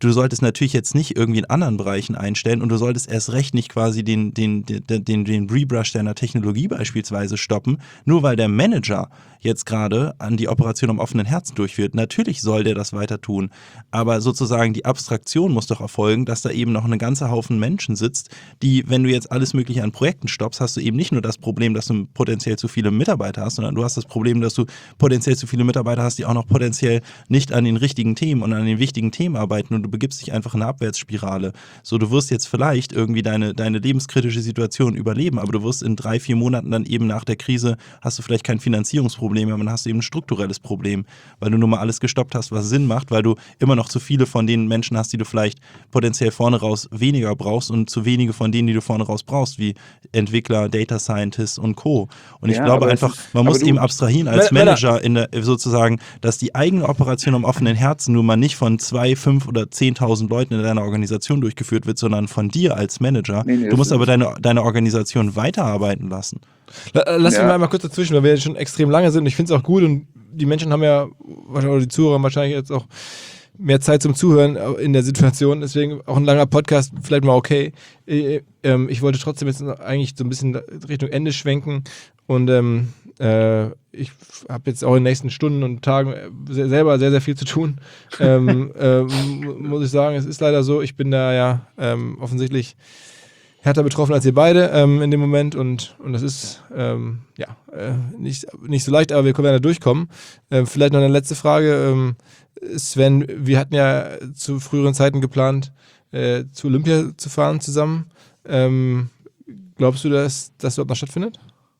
du solltest natürlich jetzt nicht irgendwie in anderen Bereichen einstellen und du solltest erst recht nicht quasi den, den, den, den, den Rebrush deiner Technologie beispielsweise stoppen, nur weil der Manager jetzt gerade an die Operation am offenen Herzen durchführt. Natürlich soll der das weiter tun, aber sozusagen die Abstraktion muss doch erfolgen, dass da eben noch eine ganze Haufen Menschen sitzt, die, wenn du jetzt alles Mögliche an Projekten stoppst, hast du eben nicht nur das Problem, dass du potenziell zu viele Mitarbeiter hast, sondern du hast das Problem, dass du potenziell zu viele Mitarbeiter hast, die auch noch potenziell nicht an den richtigen Themen und an den wichtigen Themen arbeiten und du begibst dich einfach in eine Abwärtsspirale. So, du wirst jetzt vielleicht irgendwie deine, deine lebenskritische Situation überleben, aber du wirst in drei, vier Monaten dann eben nach der Krise, hast du vielleicht kein Finanzierungsproblem mehr, aber dann hast du eben ein strukturelles Problem, weil du nur mal alles gestoppt hast, was Sinn macht, weil du immer noch zu viele von den Menschen hast, die du vielleicht potenziell vorne raus weniger brauchst und zu wenige von denen, die du vorne raus brauchst, wie Entwickler, Data Scientists und Co. Und ich Ja, glaube aber einfach, ist, man muss du, eben abstrahieren als Wenn- wenn er- Manager in der, sozusagen, dass die eigene Operation am offenen Herzen nun mal nicht von zwei, fünf oder zehntausend Leuten in deiner Organisation durchgeführt wird, sondern von dir als Manager. Nee, nee, du das musst ist- aber deine, deine Organisation weiterarbeiten lassen. La- Lass Ja. mich mal einmal kurz dazwischen, weil wir jetzt schon extrem lange sind und ich finde es auch gut und die Menschen haben ja, oder die Zuhörer haben wahrscheinlich jetzt auch mehr Zeit zum Zuhören in der Situation, deswegen auch ein langer Podcast, vielleicht mal okay. Äh, ähm, Ich wollte trotzdem jetzt noch eigentlich so ein bisschen Richtung Ende schwenken und ähm, äh, ich habe jetzt auch in den nächsten Stunden und Tagen sehr, selber sehr, sehr viel zu tun. ähm, ähm, muss ich sagen, es ist leider so, ich bin da ja ähm, offensichtlich härter betroffen als ihr beide ähm, in dem Moment und, und das ist ähm, ja äh, nicht, nicht so leicht, aber wir können ja da durchkommen. Ähm, vielleicht noch eine letzte Frage. Ähm, Sven, wir hatten ja zu früheren Zeiten geplant, äh, zu Olympia zu fahren zusammen. Ähm, glaubst du, dass das dort noch stattfindet?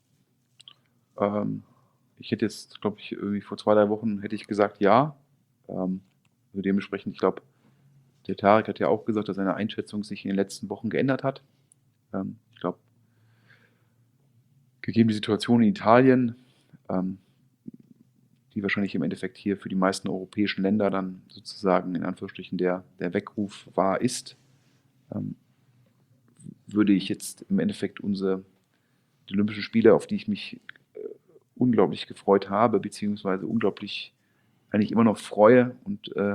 Ähm, ich hätte jetzt, glaube ich, irgendwie vor zwei, drei Wochen hätte ich gesagt, ja. Ähm, also dementsprechend, ich glaube, der Tarek hat ja auch gesagt, dass seine Einschätzung sich in den letzten Wochen geändert hat. Ähm, ich glaube, gegeben die Situation in Italien, ähm, die wahrscheinlich im Endeffekt hier für die meisten europäischen Länder dann sozusagen in Anführungsstrichen der, der Weckruf wahr ist, ähm, würde ich jetzt im Endeffekt unsere die Olympischen Spiele, auf die ich mich äh, unglaublich gefreut habe, beziehungsweise unglaublich eigentlich immer noch freue und äh,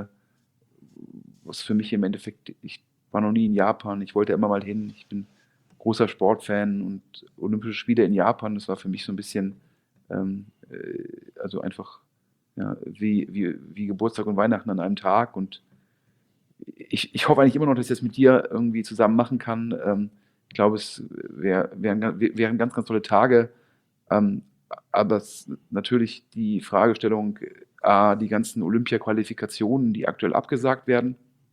was für mich im Endeffekt, ich war noch nie in Japan, ich wollte immer mal hin, ich bin großer Sportfan und Olympische Spiele in Japan, das war für mich so ein bisschen ähm, äh, also einfach ja, wie, wie, wie Geburtstag und Weihnachten an einem Tag und ich, ich hoffe eigentlich immer noch, dass ich das mit dir irgendwie zusammen machen kann. Ähm, ich glaube, es wär, wären, wären ganz, ganz tolle Tage, ähm, aber es, natürlich die Fragestellung, äh, die ganzen Olympia-Qualifikationen, die aktuell abgesagt werden,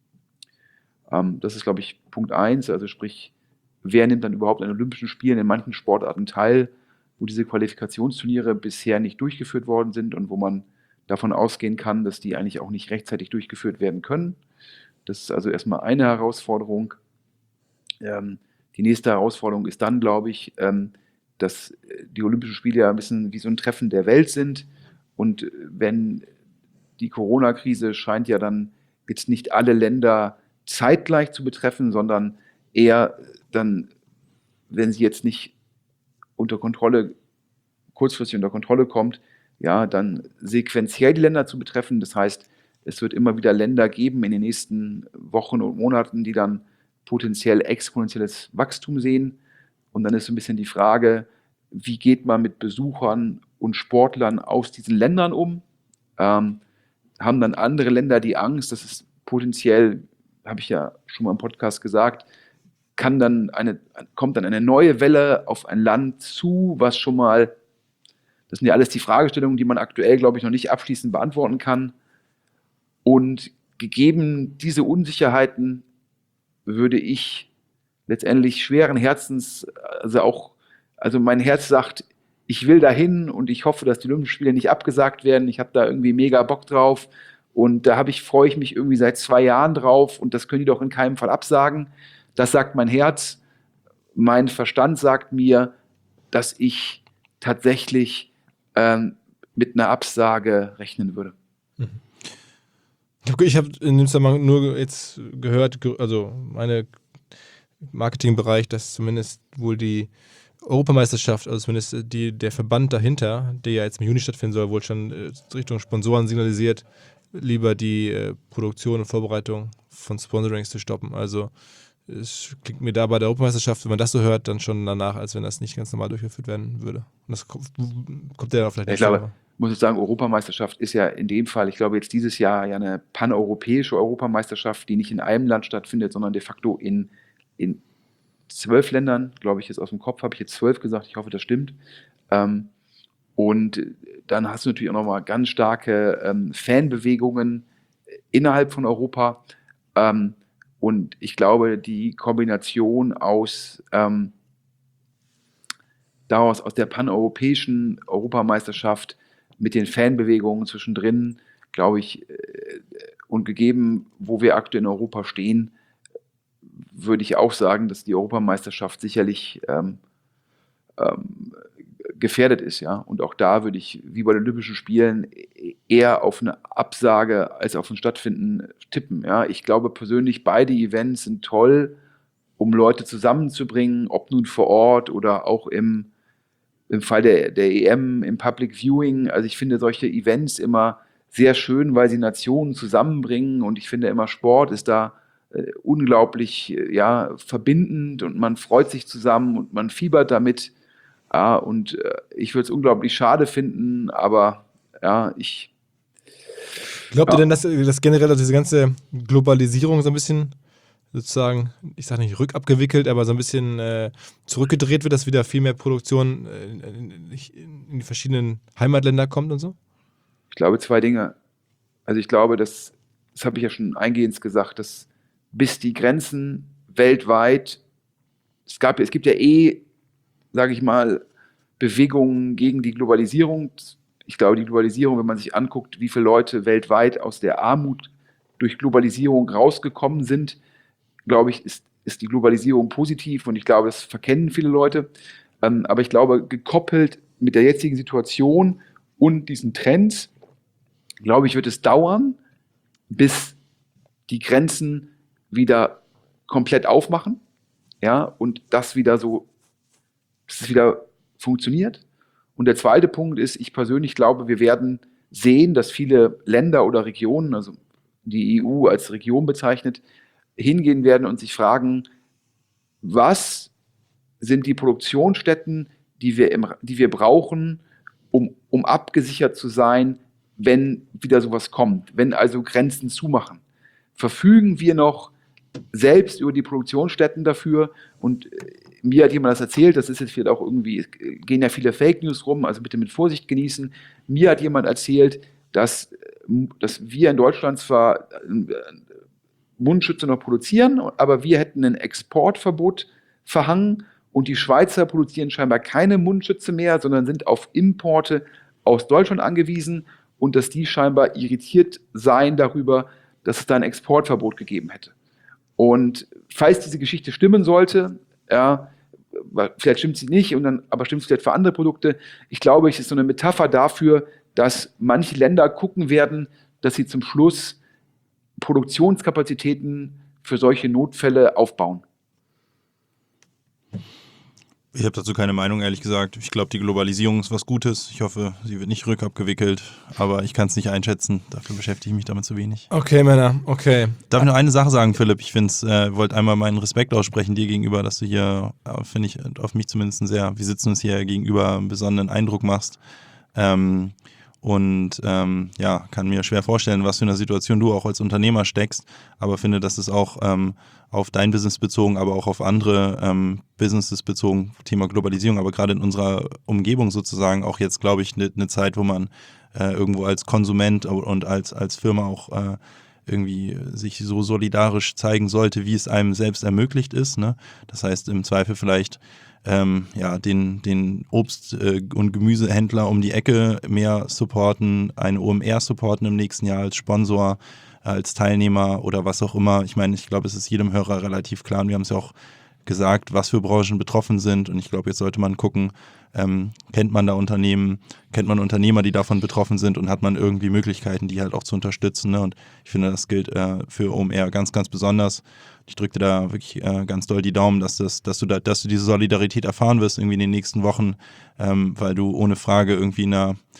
ähm, das ist, glaube ich, Punkt eins, also sprich, wer nimmt dann überhaupt an Olympischen Spielen in manchen Sportarten teil, wo diese Qualifikationsturniere bisher nicht durchgeführt worden sind und wo man davon ausgehen kann, dass die eigentlich auch nicht rechtzeitig durchgeführt werden können. Das ist also erstmal eine Herausforderung. Ähm, die nächste Herausforderung ist dann, glaube ich, ähm, dass die Olympischen Spiele ja ein bisschen wie so ein Treffen der Welt sind. Und wenn die Corona-Krise scheint ja dann jetzt nicht alle Länder zeitgleich zu betreffen, sondern eher dann, wenn sie jetzt nicht unter Kontrolle, kurzfristig unter Kontrolle kommt, ja, dann sequenziell die Länder zu betreffen. Das heißt, es wird immer wieder Länder geben in den nächsten Wochen und Monaten, die dann potenziell exponentielles Wachstum sehen. Und dann ist so ein bisschen die Frage, wie geht man mit Besuchern und Sportlern aus diesen Ländern um? Ähm, haben dann andere Länder die Angst, dass es potenziell, habe ich ja schon mal im Podcast gesagt, kann dann eine, kommt dann eine neue Welle auf ein Land zu, was schon mal, das sind ja alles die Fragestellungen, die man aktuell, glaube ich, noch nicht abschließend beantworten kann. Und gegeben diese Unsicherheiten würde ich letztendlich schweren Herzens, also auch, also mein Herz sagt, ich will dahin und ich hoffe, dass die Olympischen Spiele nicht abgesagt werden. Ich habe da irgendwie mega Bock drauf und da habe ich, freue ich mich irgendwie seit zwei Jahren drauf und das können die doch in keinem Fall absagen. Das sagt mein Herz. Mein Verstand sagt mir, dass ich tatsächlich ähm, mit einer Absage rechnen würde. Ich habe in dem Zusammenhang nur jetzt gehört, also meine Marketingbereich, dass zumindest wohl die Europameisterschaft, also zumindest die, der Verband dahinter, der ja jetzt im Juni stattfinden soll, wohl schon Richtung Sponsoren signalisiert, lieber die äh, Produktion und Vorbereitung von Sponsorings zu stoppen. Also es klingt mir da bei der Europameisterschaft, wenn man das so hört, dann schon danach, als wenn das nicht ganz normal durchgeführt werden würde. Und das kommt, kommt ja vielleicht Ja, ich glaube, muss ich sagen, Europameisterschaft ist ja in dem Fall, ich glaube jetzt dieses Jahr ja eine paneuropäische Europameisterschaft, die nicht in einem Land stattfindet, sondern de facto in, in zwölf Ländern, glaube ich jetzt aus dem Kopf, habe ich jetzt zwölf gesagt, ich hoffe, das stimmt. Ähm, und dann hast du natürlich auch nochmal ganz starke ähm, Fanbewegungen innerhalb von Europa. Ähm, und ich glaube, die Kombination aus ähm, daraus aus der paneuropäischen Europameisterschaft mit den Fanbewegungen zwischendrin, glaube ich, äh, und gegeben, wo wir aktuell in Europa stehen, würde ich auch sagen, dass die Europameisterschaft sicherlich ähm, ähm, gefährdet ist, ja. Und auch da würde ich, wie bei den Olympischen Spielen, eher auf eine Absage als auf ein Stattfinden tippen, ja. Ich glaube persönlich, beide Events sind toll, um Leute zusammenzubringen, ob nun vor Ort oder auch im, im Fall der, der E M, im Public Viewing. Also ich finde solche Events immer sehr schön, weil sie Nationen zusammenbringen, und ich finde immer, Sport ist da äh, unglaublich äh, ja, verbindend, und man freut sich zusammen und man fiebert damit. Ja, und äh, ich würde es unglaublich schade finden, aber ja, ich... Glaubt ja. ihr denn, dass, dass generell diese ganze Globalisierung so ein bisschen sozusagen, ich sage nicht rückabgewickelt, aber so ein bisschen äh, zurückgedreht wird, dass wieder viel mehr Produktion äh, in, in die verschiedenen Heimatländer kommt und so? Ich glaube, zwei Dinge. Also ich glaube, dass, das habe ich ja schon eingehend gesagt, dass bis die Grenzen weltweit, es gab, es gibt ja eh, sage ich mal, Bewegungen gegen die Globalisierung. Ich glaube, die Globalisierung, wenn man sich anguckt, wie viele Leute weltweit aus der Armut durch Globalisierung rausgekommen sind, glaube ich, ist, ist die Globalisierung positiv, und ich glaube, das verkennen viele Leute. Ähm, aber ich glaube, gekoppelt mit der jetzigen Situation und diesen Trends, glaube ich, wird es dauern, bis die Grenzen wieder komplett aufmachen, ja, und das wieder so, dass es wieder funktioniert. Und der zweite Punkt ist, ich persönlich glaube, wir werden sehen, dass viele Länder oder Regionen, also die E U als Region bezeichnet, hingehen werden und sich fragen, was sind die Produktionsstätten, die wir, im, die wir brauchen, um, um abgesichert zu sein, wenn wieder sowas kommt, wenn also Grenzen zumachen. Verfügen wir noch selbst über die Produktionsstätten dafür? Und mir hat jemand das erzählt, das ist jetzt vielleicht auch irgendwie, es gehen ja viele Fake News rum, also bitte mit Vorsicht genießen. Mir hat jemand erzählt, dass, dass wir in Deutschland zwar Mundschütze noch produzieren, aber wir hätten ein Exportverbot verhangen, und die Schweizer produzieren scheinbar keine Mundschütze mehr, sondern sind auf Importe aus Deutschland angewiesen, und dass die scheinbar irritiert seien darüber, dass es da ein Exportverbot gegeben hätte. Und falls diese Geschichte stimmen sollte, ja, vielleicht stimmt sie nicht, und dann, aber stimmt es vielleicht für andere Produkte, ich glaube, es ist so eine Metapher dafür, dass manche Länder gucken werden, dass sie zum Schluss Produktionskapazitäten für solche Notfälle aufbauen. Ich habe dazu keine Meinung, ehrlich gesagt. Ich glaube, die Globalisierung ist was Gutes. Ich hoffe, sie wird nicht rückabgewickelt, aber ich kann es nicht einschätzen. Dafür beschäftige ich mich damit zu wenig. Okay, Männer, okay. Darf ich noch eine Sache sagen, Philipp? Ich finde es, äh, wollte einmal meinen Respekt aussprechen dir gegenüber, dass du hier, äh, finde ich, auf mich zumindest einen sehr, wir sitzen uns hier gegenüber, einen besonderen Eindruck machst. Ähm, Und ähm, ja, kann mir schwer vorstellen, was für eine Situation du auch als Unternehmer steckst, aber finde, dass es auch ähm, auf dein Business bezogen, aber auch auf andere ähm, Businesses bezogen, Thema Globalisierung, aber gerade in unserer Umgebung sozusagen auch jetzt, glaube ich, eine ne Zeit, wo man äh, irgendwo als Konsument und als, als Firma auch äh, irgendwie sich so solidarisch zeigen sollte, wie es einem selbst ermöglicht ist, ne? Das heißt, im Zweifel vielleicht Ähm, ja, den, den Obst- äh, und Gemüsehändler um die Ecke mehr supporten, eine O M R supporten im nächsten Jahr als Sponsor, als Teilnehmer oder was auch immer. Ich meine, ich glaube, es ist jedem Hörer relativ klar, und wir haben es ja auch gesagt, was für Branchen betroffen sind, und ich glaube, jetzt sollte man gucken, ähm, kennt man da Unternehmen, kennt man Unternehmer, die davon betroffen sind, und hat man irgendwie Möglichkeiten, die halt auch zu unterstützen, ne? Und ich finde, das gilt äh, für O M R ganz, ganz besonders. Ich drücke dir da wirklich äh, ganz doll die Daumen, dass, das, dass, du da, dass du diese Solidarität erfahren wirst irgendwie in den nächsten Wochen, ähm, weil du ohne Frage irgendwie in einer,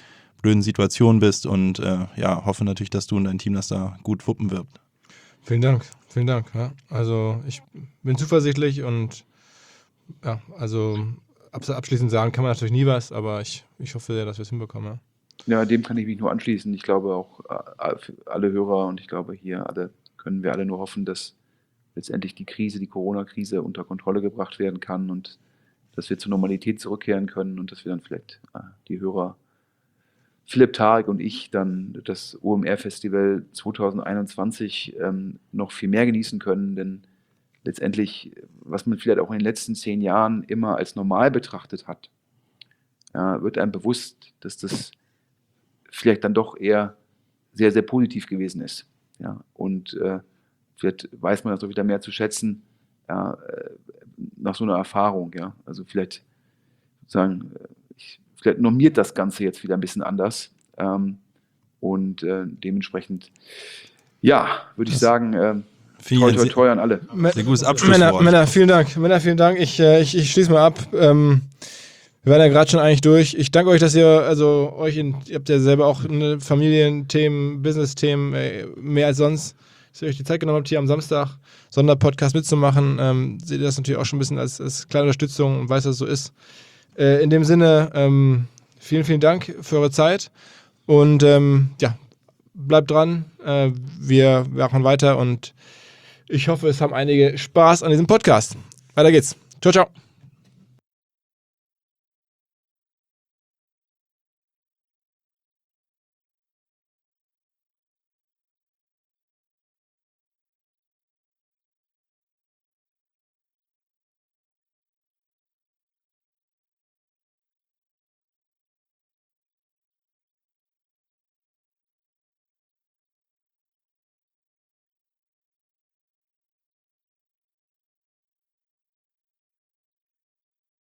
blöden Situation bist und äh, ja, hoffe natürlich, dass du und dein Team das da gut wuppen wird. Vielen Dank, vielen Dank. Ja. Also ich bin zuversichtlich und ja, also abschließend sagen kann man natürlich nie was, aber ich, ich hoffe sehr, dass wir es hinbekommen. Ja. Ja, dem kann ich mich nur anschließen. Ich glaube auch äh, für alle Hörer und ich glaube hier alle können wir alle nur hoffen, dass letztendlich die Krise, die Corona-Krise unter Kontrolle gebracht werden kann und dass wir zur Normalität zurückkehren können und dass wir dann vielleicht äh, die Hörer Philipp, Tarek und ich dann das O M R-Festival zwanzig einundzwanzig ähm, noch viel mehr genießen können, denn letztendlich, was man vielleicht auch in den letzten zehn Jahren immer als normal betrachtet hat, ja, wird einem bewusst, dass das vielleicht dann doch eher sehr, sehr positiv gewesen ist. Ja, und äh, vielleicht weiß man das auch wieder mehr zu schätzen, ja, äh, nach so einer Erfahrung. Ja. Also vielleicht sozusagen, ich, vielleicht normiert das Ganze jetzt wieder ein bisschen anders. Ähm, und äh, dementsprechend, ja, würde ich sagen, äh, toi, toi, toi an alle. Sehr gutes Abschlusswort. Männer, Männer, vielen Dank. Männer, vielen Dank. Ich, äh, ich, ich schließe mal ab. Ähm, wir waren ja gerade schon eigentlich durch. Ich danke euch, dass ihr, also euch, in, ihr habt ja selber auch eine Familienthemen, Business-Themen, äh, mehr als sonst, dass ihr euch die Zeit genommen habt, hier am Samstag Sonderpodcast mitzumachen. Ähm, seht ihr das natürlich auch schon ein bisschen als, als kleine Unterstützung und weiß, dass es so ist. Äh, in dem Sinne, ähm, vielen, vielen Dank für eure Zeit und ähm, ja, bleibt dran. Äh, wir machen weiter und ich hoffe, es haben einige Spaß an diesem Podcast. Weiter geht's. Ciao, ciao.